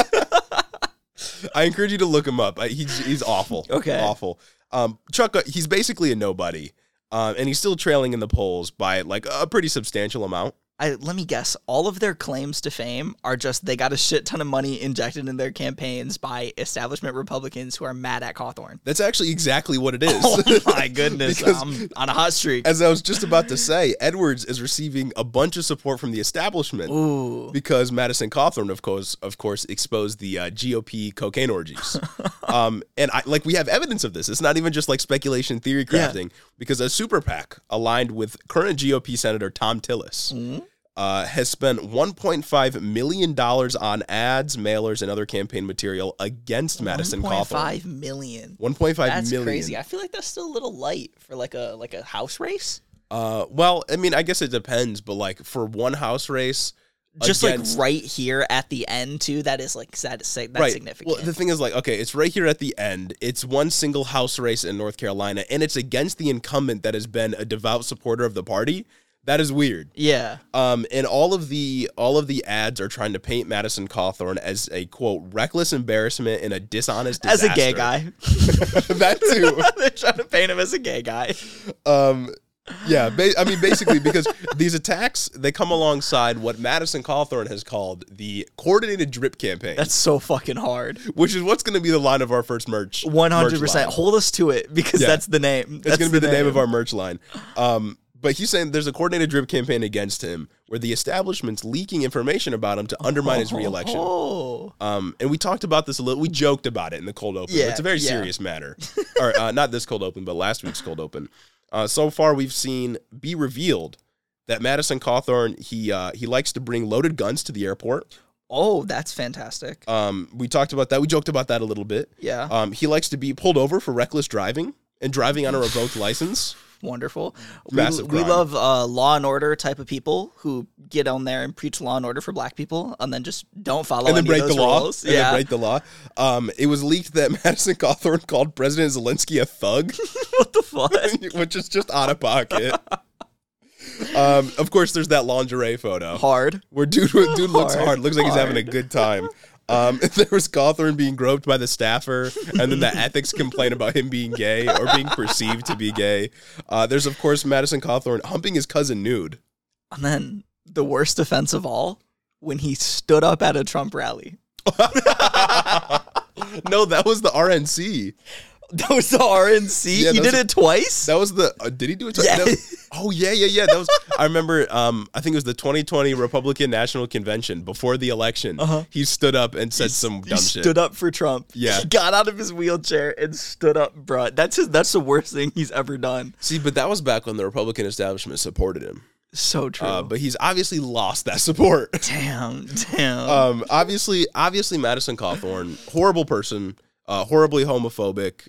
I encourage you to look him up. He's awful. Okay. Awful. Chuck, he's basically a nobody. And he's still trailing in the polls by like a pretty substantial amount. Let me guess. All of their claims to fame are just they got a shit ton of money injected in their campaigns by establishment Republicans who are mad at Cawthorn. That's actually exactly what it is. Oh my goodness. Because I'm on a hot streak. as I was just about to say, Edwards is receiving a bunch of support from the establishment. Ooh. Because Madison Cawthorn, of course, exposed the GOP cocaine orgies. And we have evidence of this. It's not even just like speculation theory crafting, because a super PAC aligned with current GOP Senator Tom Tillis has spent $1.5 million on ads, mailers, and other campaign material against Madison Cawthorn. $1.5 million. $1.5 That's million. crazy. I feel like that's still a little light for like a house race. Well, I mean, I guess it depends, but like for one house race, just like right here at the end too, that's significant. Well, the thing is, like, okay, it's right here at the end. It's one single house race in North Carolina, and it's against the incumbent that has been a devout supporter of the party. That is weird. Yeah. And all of the ads are trying to paint Madison Cawthorn as a quote reckless embarrassment and a dishonest disaster. As a gay guy. That too. They're trying to paint him as a gay guy. Yeah, basically because these attacks, they come alongside what Madison Cawthorn has called the coordinated drip campaign. That's so fucking hard. Which is what's going to be the line of our first merch. 100%. Hold us to it because that's the name. It's going to be the name of our merch line. But he's saying there's a coordinated drip campaign against him where the establishment's leaking information about him to undermine his reelection. And we talked about this a little. We joked about it in the cold open. Yeah, it's a very serious matter. Or not this cold open, but last week's cold open. So far, we've seen be revealed that Madison Cawthorn, he likes to bring loaded guns to the airport. Oh, that's fantastic. We talked about that. We joked about that a little bit. Yeah. He likes to be pulled over for reckless driving and driving on a revoked license. Wonderful. Massive We crime. love Law and Order type of people who get on there and preach law and order for black people and then just don't follow and then any break of the those law. rules. And then break the law. It was leaked that Madison Cawthorn called President Zelensky a thug. What the fuck? Which is just out of pocket. Of course, there's that lingerie photo. Hard. Where dude looks hard. Looks like he's having a good time. There was Cawthorn being groped by the staffer, and then the ethics complaint about him being gay or being perceived to be gay. There's, of course, Madison Cawthorn humping his cousin nude. And then the worst offense of all, when he stood up at a Trump rally. No, that was the RNC. That was the RNC? Yeah, he did it twice? That was the... did he do it twice? Yeah. Yeah. That was... I remember, I think it was the 2020 Republican National Convention before the election. He stood up and said some dumb shit. He stood up for Trump. Yeah. He got out of his wheelchair and stood up, bro. That's the worst thing he's ever done. See, but that was back when the Republican establishment supported him. So true. But he's obviously lost that support. Damn. Obviously, Madison Cawthorn, horrible person. Horribly homophobic,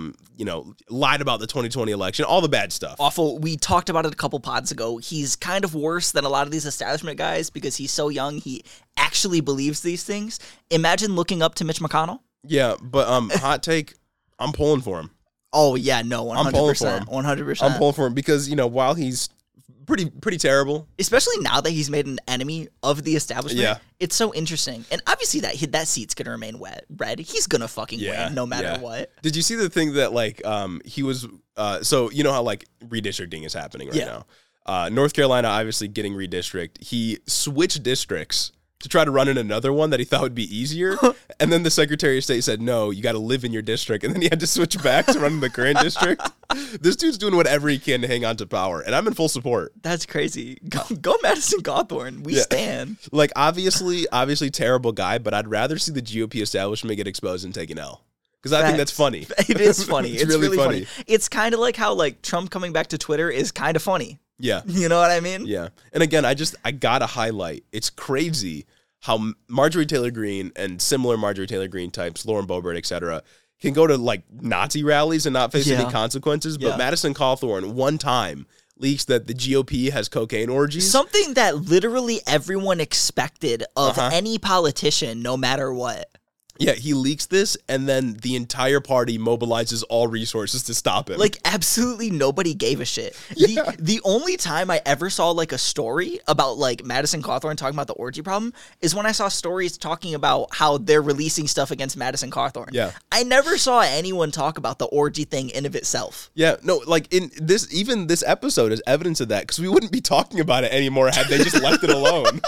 lied about the 2020 election, all the bad stuff. Awful. We talked about it a couple pods ago. He's kind of worse than a lot of these establishment guys because he's so young. He actually believes these things. Imagine looking up to Mitch McConnell. Yeah, but hot take, I'm pulling for him. Oh, yeah, no, 100%. I'm pulling for him. 100%. I'm pulling for him because, while he's pretty terrible. Especially now that he's made an enemy of the establishment. Yeah. It's so interesting. And obviously that seat's going to remain red. He's going to fucking win no matter what. Did you see the thing that he was so you know how redistricting is happening right now? North Carolina obviously getting redistricted. He switched districts to try to run in another one that he thought would be easier. And then the Secretary of State said, no, you got to live in your district. And then he had to switch back to run in the current district. This dude's doing whatever he can to hang on to power. And I'm in full support. That's crazy. Go Madison Cawthorn. We stand. Obviously terrible guy, but I'd rather see the GOP establishment get exposed and take an L. Because I think that's funny. It is funny. It's really funny. funny. It's kind of like how Trump coming back to Twitter is kind of funny. Yeah. You know what I mean? Yeah. And again, I gotta highlight, it's crazy how Marjorie Taylor Greene and similar Marjorie Taylor Greene types, Lauren Boebert, etc., can go to Nazi rallies and not face any consequences. But Madison Cawthorn one time leaks that the GOP has cocaine orgies. Something that literally everyone expected of any politician, no matter what. Yeah, he leaks this, and then the entire party mobilizes all resources to stop him. Absolutely nobody gave a shit. Yeah. The only time I ever saw, a story about, Madison Cawthorn talking about the orgy problem is when I saw stories talking about how they're releasing stuff against Madison Cawthorn. Yeah. I never saw anyone talk about the orgy thing in of itself. Yeah, no, in this, even this episode is evidence of that, because we wouldn't be talking about it anymore had they just left it alone.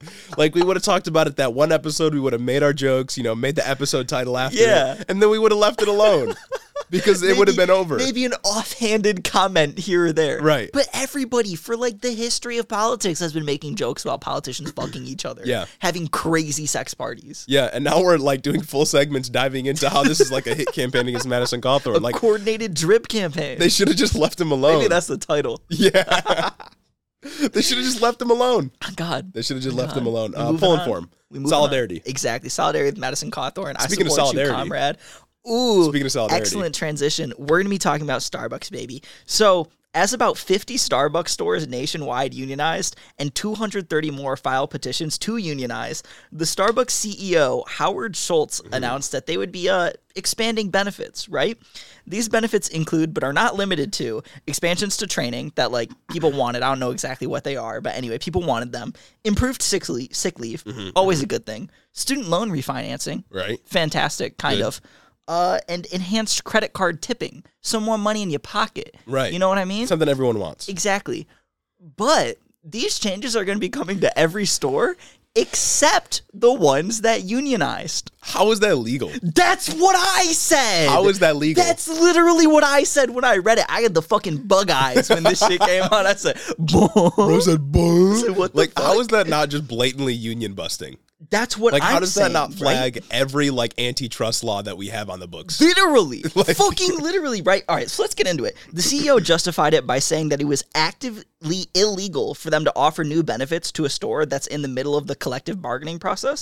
We would have talked about it that one episode. We would have made our jokes, made the episode title after it, and then we would have left it alone because it would have been over. Maybe an offhanded comment here or there. Right. But everybody, for the history of politics, has been making jokes about politicians fucking each other. Yeah. Having crazy sex parties. Yeah, and now we're doing full segments diving into how this is a hit campaign against Madison Cawthorn. A coordinated drip campaign. They should have just left him alone. Maybe that's the title. Yeah. They should have just left him alone. God. They should have just left him alone. Pulling for him. Solidarity. Exactly. Solidarity with Madison Cawthorn. Speaking of solidarity, you, comrade. Ooh. Speaking of solidarity. Excellent transition. We're going to be talking about Starbucks, baby. So, as about 50 Starbucks stores nationwide unionized and 230 more file petitions to unionize, the Starbucks CEO, Howard Schultz, announced that they would be expanding benefits, right? These benefits include, but are not limited to, expansions to training that, people wanted. I don't know exactly what they are, but anyway, people wanted them. Improved sick leave, always a good thing. Student loan refinancing. Right. Fantastic, kind of. And enhanced credit card tipping. Some more money in your pocket. Right. You know what I mean? Something everyone wants. Exactly. But these changes are going to be coming to every store except the ones that unionized. How is that legal? That's what I said. How is that legal? That's literally what I said when I read it. I had the fucking bug eyes when this shit came out. I said, boom. Bro said, boom. I said, what the fuck? How is that not just blatantly union busting? That's what I'm saying. How does that not flag every antitrust law that we have on the books? Literally. Fucking literally, right? All right, so let's get into it. The CEO justified it by saying that it was actively illegal for them to offer new benefits to a store that's in the middle of the collective bargaining process.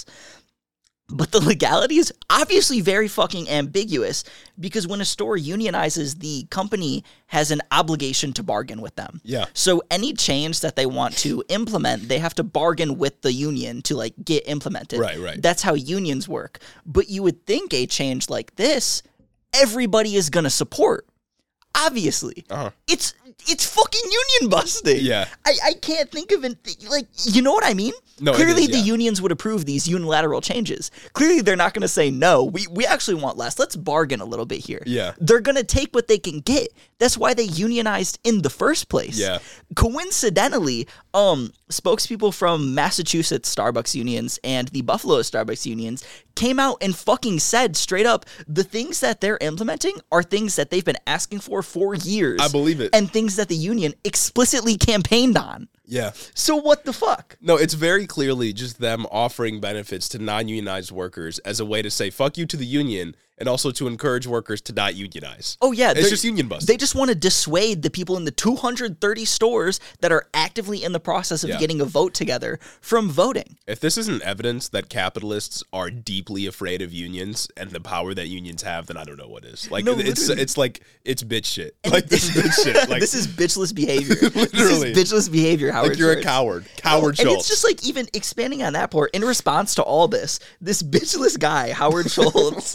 But the legality is obviously very fucking ambiguous because when a store unionizes, the company has an obligation to bargain with them. Yeah. So any change that they want to implement, they have to bargain with the union to get implemented. Right. That's how unions work. But you would think a change like this, everybody is going to support. obviously. It's fucking union busting. Yeah. I can't think of it. Like, you know what I mean? No, Clearly, it is, the unions would approve these unilateral changes. Clearly, they're not going to say, no, we actually want less. Let's bargain a little bit here. Yeah. They're going to take what they can get. That's why they unionized in the first place. Yeah. Coincidentally, spokespeople from Massachusetts Starbucks unions and the Buffalo Starbucks unions came out and fucking said straight up, the things that they're implementing are things that they've been asking for years. I believe it. And things that the union explicitly campaigned on. Yeah. So what the fuck? No, it's very clearly just them offering benefits to non-unionized workers as a way to say fuck you to the union and also to encourage workers to not unionize. Oh, yeah. It's just union busting. They just want to dissuade the people in the 230 stores that are actively in the process of getting a vote together from voting. If this isn't evidence that capitalists are deeply afraid of unions and the power that unions have, then I don't know what is. Like, No, it's like, it's bitch shit. Like, this is bitch shit. Like, this is bitchless behavior. Literally. This is bitchless behavior, Howard like, you're Schultz. a coward. Coward Schultz. And it's just like, even expanding on that part, in response to all this bitchless guy, Howard Schultz,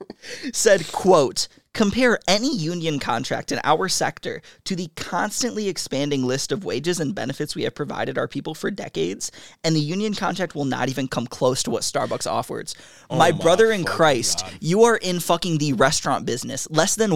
said, quote, compare any union contract in our sector to the constantly expanding list of wages and benefits we have provided our people for decades, and the union contract will not even come close to what Starbucks offers. My brother in Christ, God. You are in fucking the restaurant business. Less than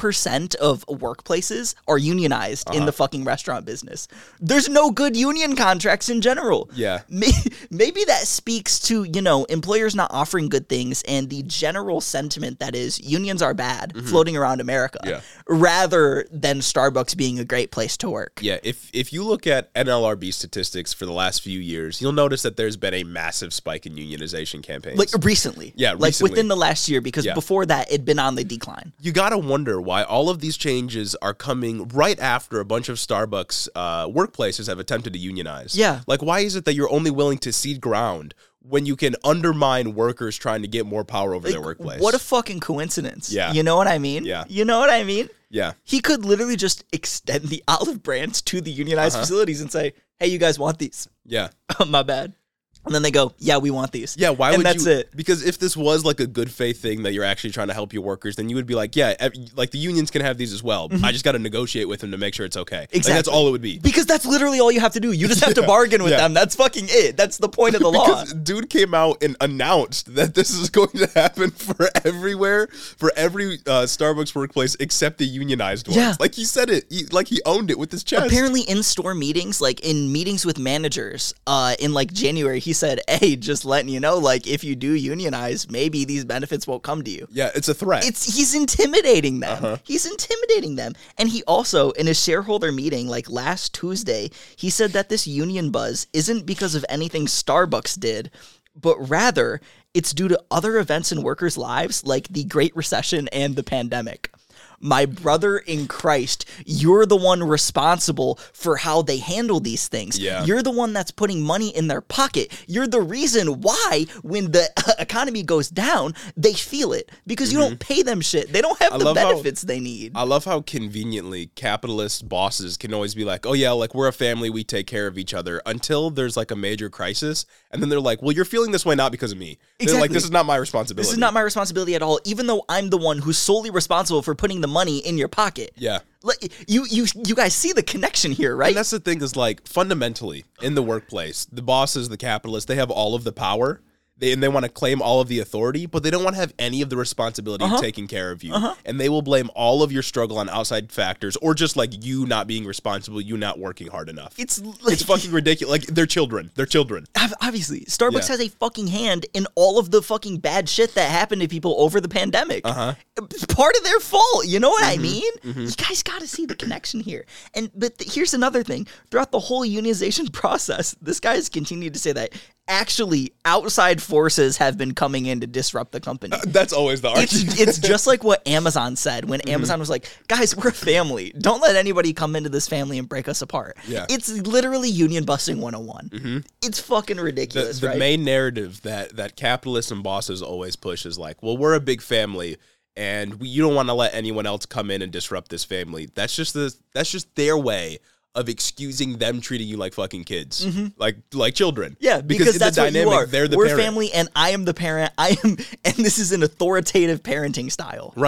1% of workplaces are unionized in the fucking restaurant business. There's no good union contracts in general. Yeah. Maybe that speaks to, you know, employers not offering good things and the general sentiment that is unions are bad. Floating around America, rather than Starbucks being a great place to work. Yeah, if you look at NLRB statistics for the last few years, you'll notice that there's been a massive spike in unionization campaigns. Like recently. Yeah, like recently. within the last year, because before that, it'd been on the decline. You gotta wonder why all of these changes are coming right after a bunch of Starbucks workplaces have attempted to unionize. Yeah. Like, why is it that you're only willing to cede ground when you can undermine workers trying to get more power over their workplace? What a fucking coincidence. Yeah. You know what I mean? Yeah. You know what I mean? Yeah. He could literally just extend the olive branch to the unionized facilities and say, hey, you guys want these? Yeah. My bad. And then they go, yeah, we want these. Yeah, why would you? And that's it. Because if this was like a good faith thing that you're actually trying to help your workers, then you would be like, yeah, like the unions can have these as well. I just got to negotiate with them to make sure it's okay. Exactly. Like, that's all it would be. Because that's literally all you have to do. You just have to bargain with them. That's fucking it. That's the point of the law. Because dude came out and announced that this is going to happen for everywhere, for every Starbucks workplace except the unionized ones. Yeah. Like he said it, he owned it with his chest. Apparently in store meetings, like in meetings with managers in like January, he said, hey, just letting you know, like if you do unionize, maybe these benefits won't come to you. Yeah, it's a threat. He's intimidating them. He's intimidating them. And he also, in his shareholder meeting, like last Tuesday, he said that this union buzz isn't because of anything Starbucks did, but rather it's due to other events in workers' lives like the Great Recession and the pandemic. My brother in Christ, you're the one responsible for how they handle these things. Yeah. You're the one that's putting money in their pocket. You're the reason why when the economy goes down, they feel it because you don't pay them shit. They don't have the benefits they need. I love how conveniently capitalist bosses can always be like, oh yeah, like we're a family, we take care of each other until there's like a major crisis. And then they're like, well, you're feeling this way not because of me. Exactly. They're like, this is not my responsibility. This is not my responsibility at all, even though I'm the one who's solely responsible for putting the money in your pocket. Yeah. Like you guys see the connection here, right? And that's the thing is like fundamentally in the workplace, the bosses, the capitalists, they have all of the power. They want to claim all of the authority, but they don't want to have any of the responsibility of taking care of you. And they will blame all of your struggle on outside factors or just like you not being responsible, you not working hard enough. It's fucking ridiculous. Like they're children. They're children. Obviously, Starbucks has a fucking hand in all of the fucking bad shit that happened to people over the pandemic. It's part of their fault. You know what I mean? You guys got to see the connection here. But here's another thing. Throughout the whole unionization process, this guy has continued to say that actually outside forces have been coming in to disrupt the company. That's always the argument. It's just like what Amazon said when Amazon was like, guys, we're a family. Don't let anybody come into this family and break us apart. Yeah. It's literally union busting 101. It's fucking ridiculous, the main narrative that capitalists and bosses always push is like, well, we're a big family and you don't want to let anyone else come in and disrupt this family. That's just their way of excusing them treating you like fucking kids, like children. Yeah, because in that's the what dynamic, you are. They're the We're parent. family, and I am the parent. And this is an authoritative parenting style. Right.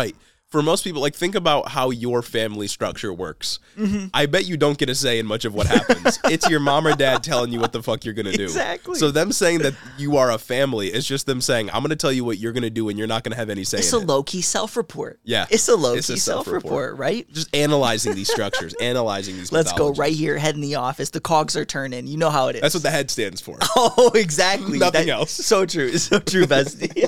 for most people, like, think about how your family structure works. I bet you don't get a say in much of what happens. It's your mom or dad telling you what the fuck you're going to do. Exactly. So them saying that you are a family is just them saying, I'm going to tell you what you're going to do and you're not going to have any say in it. It's a low-key self-report. Yeah. It's a low-key self-report, right? Just analyzing these structures, analyzing these Let's go mythologies. right here, head in the office. The cogs are turning. You know how it is. That's what the head stands for. Oh, exactly. Nothing else. So true. So true, bestie.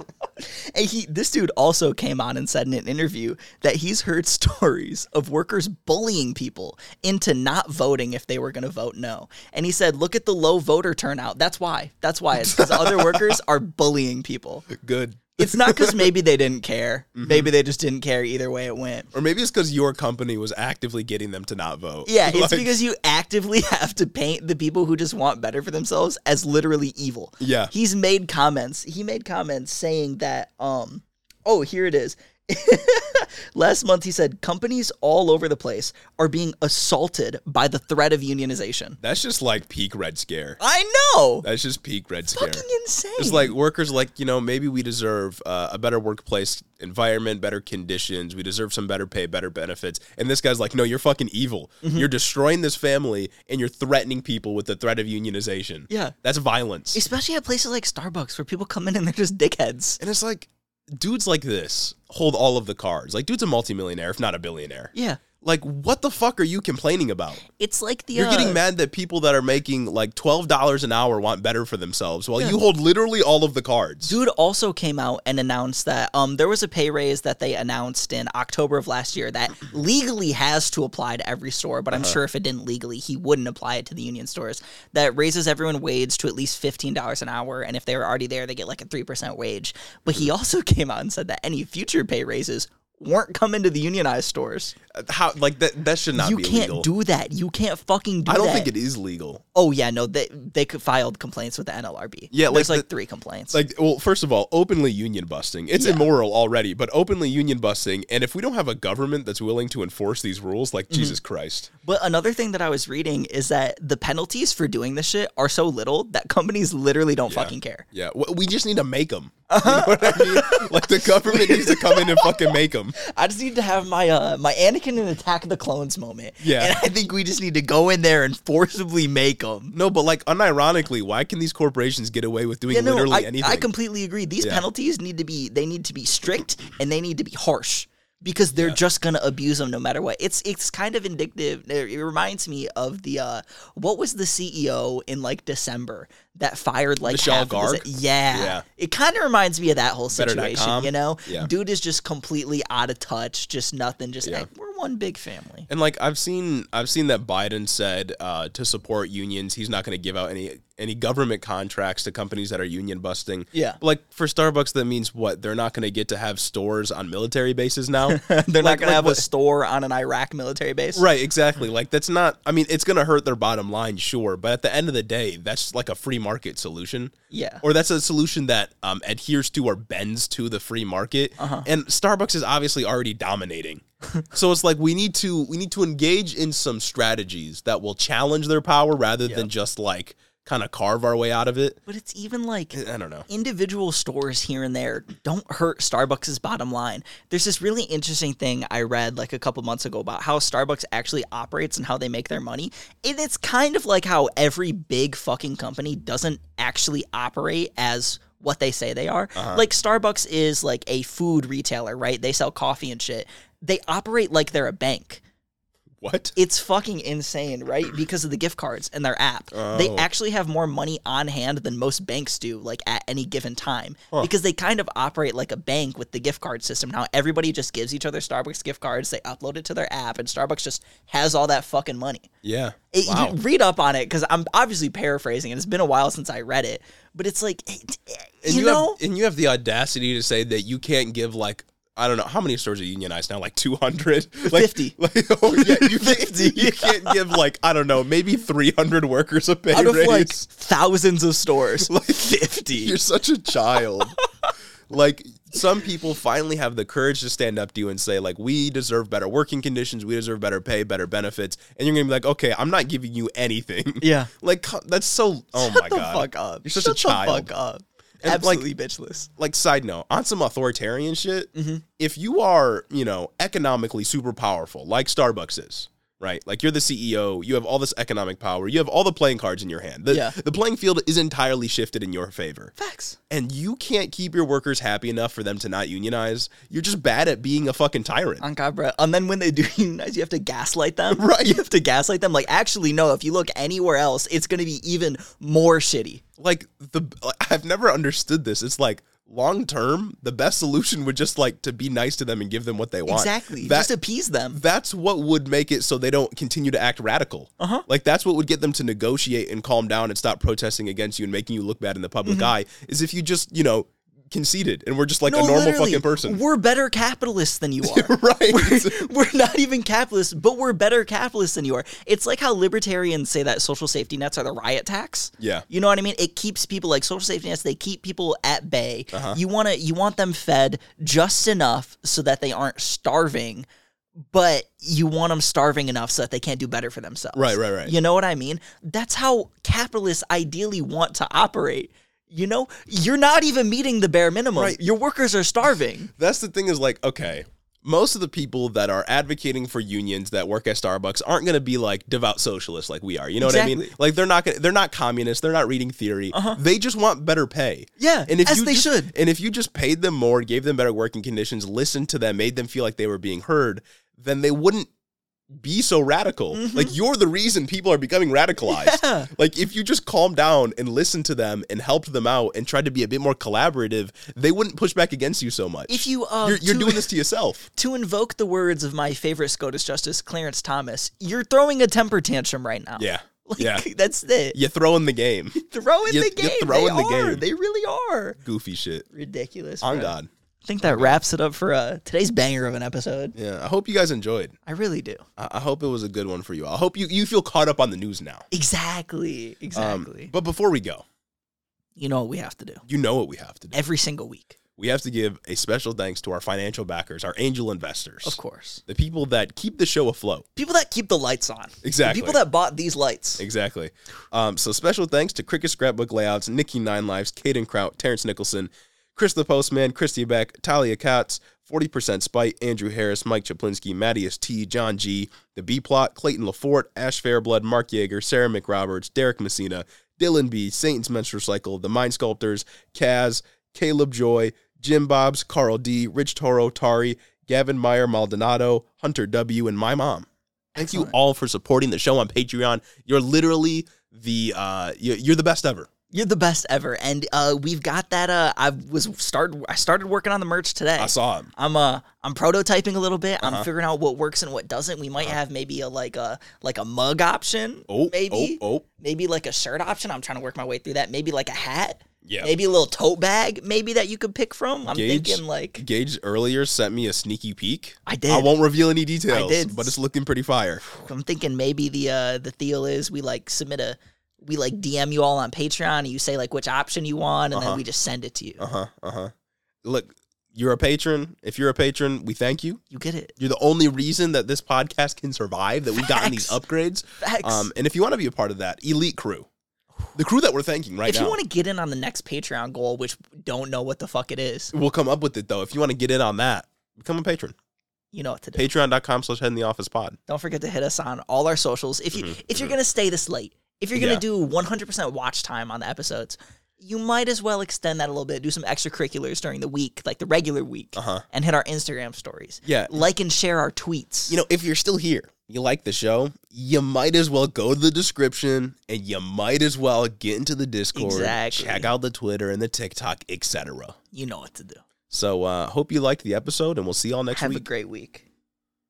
And this dude also came on and said in an interview that he's heard stories of workers bullying people into not voting if they were going to vote no. And he said, look at the low voter turnout. That's why. It's because other workers are bullying people. Good. It's not because maybe they didn't care. Maybe they just didn't care either way it went. Or maybe it's because your company was actively getting them to not vote. Yeah, it's because you actively have to paint the people who just want better for themselves as literally evil. Yeah. He's made comments. He made comments saying that, here it is. Last month, he said, companies all over the place are being assaulted by the threat of unionization. That's just like peak Red Scare. I know. That's just peak Red Scare. Fucking insane. It's like workers like, maybe we deserve a better workplace environment, better conditions. We deserve some better pay, better benefits. And this guy's like, no, you're fucking evil. You're destroying this family and you're threatening people with the threat of unionization. Yeah. That's violence. Especially at places like Starbucks where people come in and they're just dickheads. And it's like, dudes like this hold all of the cards. Like, dude's a multimillionaire, if not a billionaire. Yeah. Like, what the fuck are you complaining about? It's like You're getting mad that people that are making like $12 an hour want better for themselves while you hold literally all of the cards. Dude also came out and announced that there was a pay raise that they announced in October of last year that legally has to apply to every store, but I'm sure if it didn't legally, he wouldn't apply it to the union stores. That raises everyone wage to at least $15 an hour, and if they were already there, they get like a 3% wage. But he also came out and said that any future pay raises weren't coming to the unionized stores. How, like, that should not be legal. You can't do that. You can't fucking do that. I don't think it is legal. Oh, yeah, no, they filed complaints with the NLRB. Yeah, there's like 3 complaints. Like, well, first of all, openly union busting. It's immoral already, but openly union busting, and if we don't have a government that's willing to enforce these rules, like, Jesus Christ. But another thing that I was reading is that the penalties for doing this shit are so little that companies literally don't fucking care. Yeah, we just need to make them. You know what I mean? Like, the government needs to come in and fucking make them. I just need to have my my Anakin and Attack of the Clones moment. Yeah. And I think we just need to go in there and forcibly make them. No, but like, unironically, why can these corporations get away with doing literally anything? I completely agree. These penalties need to be strict and they need to be harsh. Because they're just gonna abuse them no matter what. It's kind of indicative. It reminds me of the what was the CEO in like December that fired like Michelle Garg? Yeah. It kind of reminds me of that whole situation. Better.com? You know, Yeah. Dude is just completely out of touch. Just nothing. Just like, we're one big family. And like, I've seen that Biden said to support unions, he's not going to give out any government contracts to companies that are union busting. Yeah. But like, for Starbucks, that means what? They're not going to get to have stores on military bases now? They're not going to have a store on an Iraq military base. Right, exactly. Like, that's not, I mean, it's going to hurt their bottom line, sure. But at the end of the day, that's like a free market solution. Yeah. Or that's a solution that adheres to or bends to the free market. And Starbucks is obviously already dominating. So it's like, we need to engage in some strategies that will challenge their power rather than just like kind of carve our way out of it. But it's even like, I don't know. Individual stores here and there don't hurt Starbucks' bottom line. There's this really interesting thing I read like a couple months ago about how Starbucks actually operates and how they make their money. And it's kind of like how every big fucking company doesn't actually operate as what they say they are. Like Starbucks is like a food retailer, right? They sell coffee and shit. They operate like they're a bank. What? It's fucking insane, right? Because of the gift cards and their app. They actually have more money on hand than most banks do, like at any given time. Because they kind of operate like a bank with the gift card system. Now everybody just gives each other Starbucks gift cards. They upload it to their app, and Starbucks just has all that fucking money. Yeah. You read up on it, because I'm obviously paraphrasing, and it's been a while since I read it. But it's like, you know? You have the audacity to say that you can't give like, I don't know, how many stores are unionized now? Like 200? Like, 50. Like, oh, yeah, you can't give, like, I don't know, maybe 300 workers a pay Out of, raise. like, thousands of stores. Like, 50. You're such a child. Like, some people finally have the courage to stand up to you and say, like, we deserve better working conditions, we deserve better pay, better benefits, and you're going to be like, okay, I'm not giving you anything. Yeah. Like, that's so, oh my God. Shut the fuck up. You're such a child. Shut the fuck up. And absolutely bitchless. Like, side note, on some authoritarian shit, if you are, economically super powerful, like Starbucks is, right? Like, you're the CEO, you have all this economic power, you have all the playing cards in your hand. The playing field is entirely shifted in your favor. Facts. And you can't keep your workers happy enough for them to not unionize. You're just bad at being a fucking tyrant. On God, bro. And then when they do unionize, you have to gaslight them. Right. You have to gaslight them. Like, actually, no, if you look anywhere else, it's going to be even more shitty. Like, I've never understood this. It's like, long term, the best solution would just like to be nice to them and give them what they want. Exactly. Just appease them. That's what would make it so they don't continue to act radical. Like, that's what would get them to negotiate and calm down and stop protesting against you and making you look bad in the public eye, is if you just, conceded and we're just like a normal fucking person. We're better capitalists than you are. Right. We're not even capitalists, but we're better capitalists than you are. It's like how libertarians say that social safety nets are the riot tax. Yeah. You know what I mean? It keeps people, like social safety nets, they keep people at bay. You want them fed just enough so that they aren't starving, but you want them starving enough so that they can't do better for themselves. Right. You know what I mean? That's how capitalists ideally want to operate. You're not even meeting the bare minimum. Right. Your workers are starving. That's the thing is like, okay, most of the people that are advocating for unions that work at Starbucks aren't going to be like devout socialists like we are. You know what I mean? Like they're not communists. They're not reading theory. They just want better pay. Yeah, and if they should. And if you just paid them more, gave them better working conditions, listened to them, made them feel like they were being heard, then they wouldn't be so radical. Like, you're the reason people are becoming radicalized. Yeah. Like, if you just calm down and listen to them and helped them out and tried to be a bit more collaborative, they wouldn't push back against you so much. If you you're doing this to yourself. To invoke the words of my favorite SCOTUS Justice, Clarence Thomas, you're throwing a temper tantrum right now. Yeah. That's it. You're throwing the game. You're throwing the game. They really are. Goofy shit. Ridiculous. On bro. God. I think that wraps it up for today's banger of an episode. Yeah, I hope you guys enjoyed. I really do. I hope it was a good one for you. I hope you feel caught up on the news now. Exactly. But before we go, you know what we have to do. You know what we have to do. Every single week. We have to give a special thanks to our financial backers, our angel investors. Of course. The people that keep the show afloat. People that keep the lights on. Exactly. The people that bought these lights. Exactly. So special thanks to Cricket Scrapbook Layouts, Nikki Nine Lives, Caden Kraut, Terrence Nicholson, Chris the Postman, Christy Beck, Talia Katz, 40% Spite, Andrew Harris, Mike Chaplinsky, Mattias T, John G, The B-Plot, Clayton LaForte, Ash Fairblood, Mark Yeager, Sarah McRoberts, Derek Messina, Dylan B, Satan's Menstrual Cycle, The Mind Sculptors, Kaz, Caleb Joy, Jim Bobs, Carl D, Rich Toro, Tari, Gavin Meyer, Maldonado, Hunter W, and my mom. Thank you all for supporting the show on Patreon. You're literally you're the best ever. You're the best ever, and we've got that. I started working on the merch today. I saw him. I'm prototyping a little bit. I'm figuring out what works and what doesn't. We might have maybe a mug option. Maybe like a shirt option. I'm trying to work my way through that. Maybe like a hat. Yeah. Maybe a little tote bag. Maybe that you could pick from. I'm thinking like Gage earlier sent me a sneaky peek. I did. I won't reveal any details. I did, but it's looking pretty fire. I'm thinking maybe the deal is we DM you all on Patreon and you say like which option you want and then we just send it to you. Look, you're a patron. If you're a patron, we thank you. You get it. You're the only reason that this podcast can survive, that we've gotten these upgrades. Facts. And if you want to be a part of that, elite crew. The crew that we're thanking right now. If you want to get in on the next Patreon goal, which don't know what the fuck it is. We'll come up with it though. If you want to get in on that, become a patron. You know what to do. Patreon.com/headintheofficepod. Don't forget to hit us on all our socials. If you're going to stay this late, if you're going to do 100% watch time on the episodes, you might as well extend that a little bit. Do some extracurriculars during the week, like the regular week, and hit our Instagram stories. Yeah. Like and share our tweets. You know, if you're still here, you like the show, you might as well go to the description and you might as well get into the Discord, check out the Twitter and the TikTok, etc. You know what to do. So hope you liked the episode and we'll see y'all next week. Have a great week.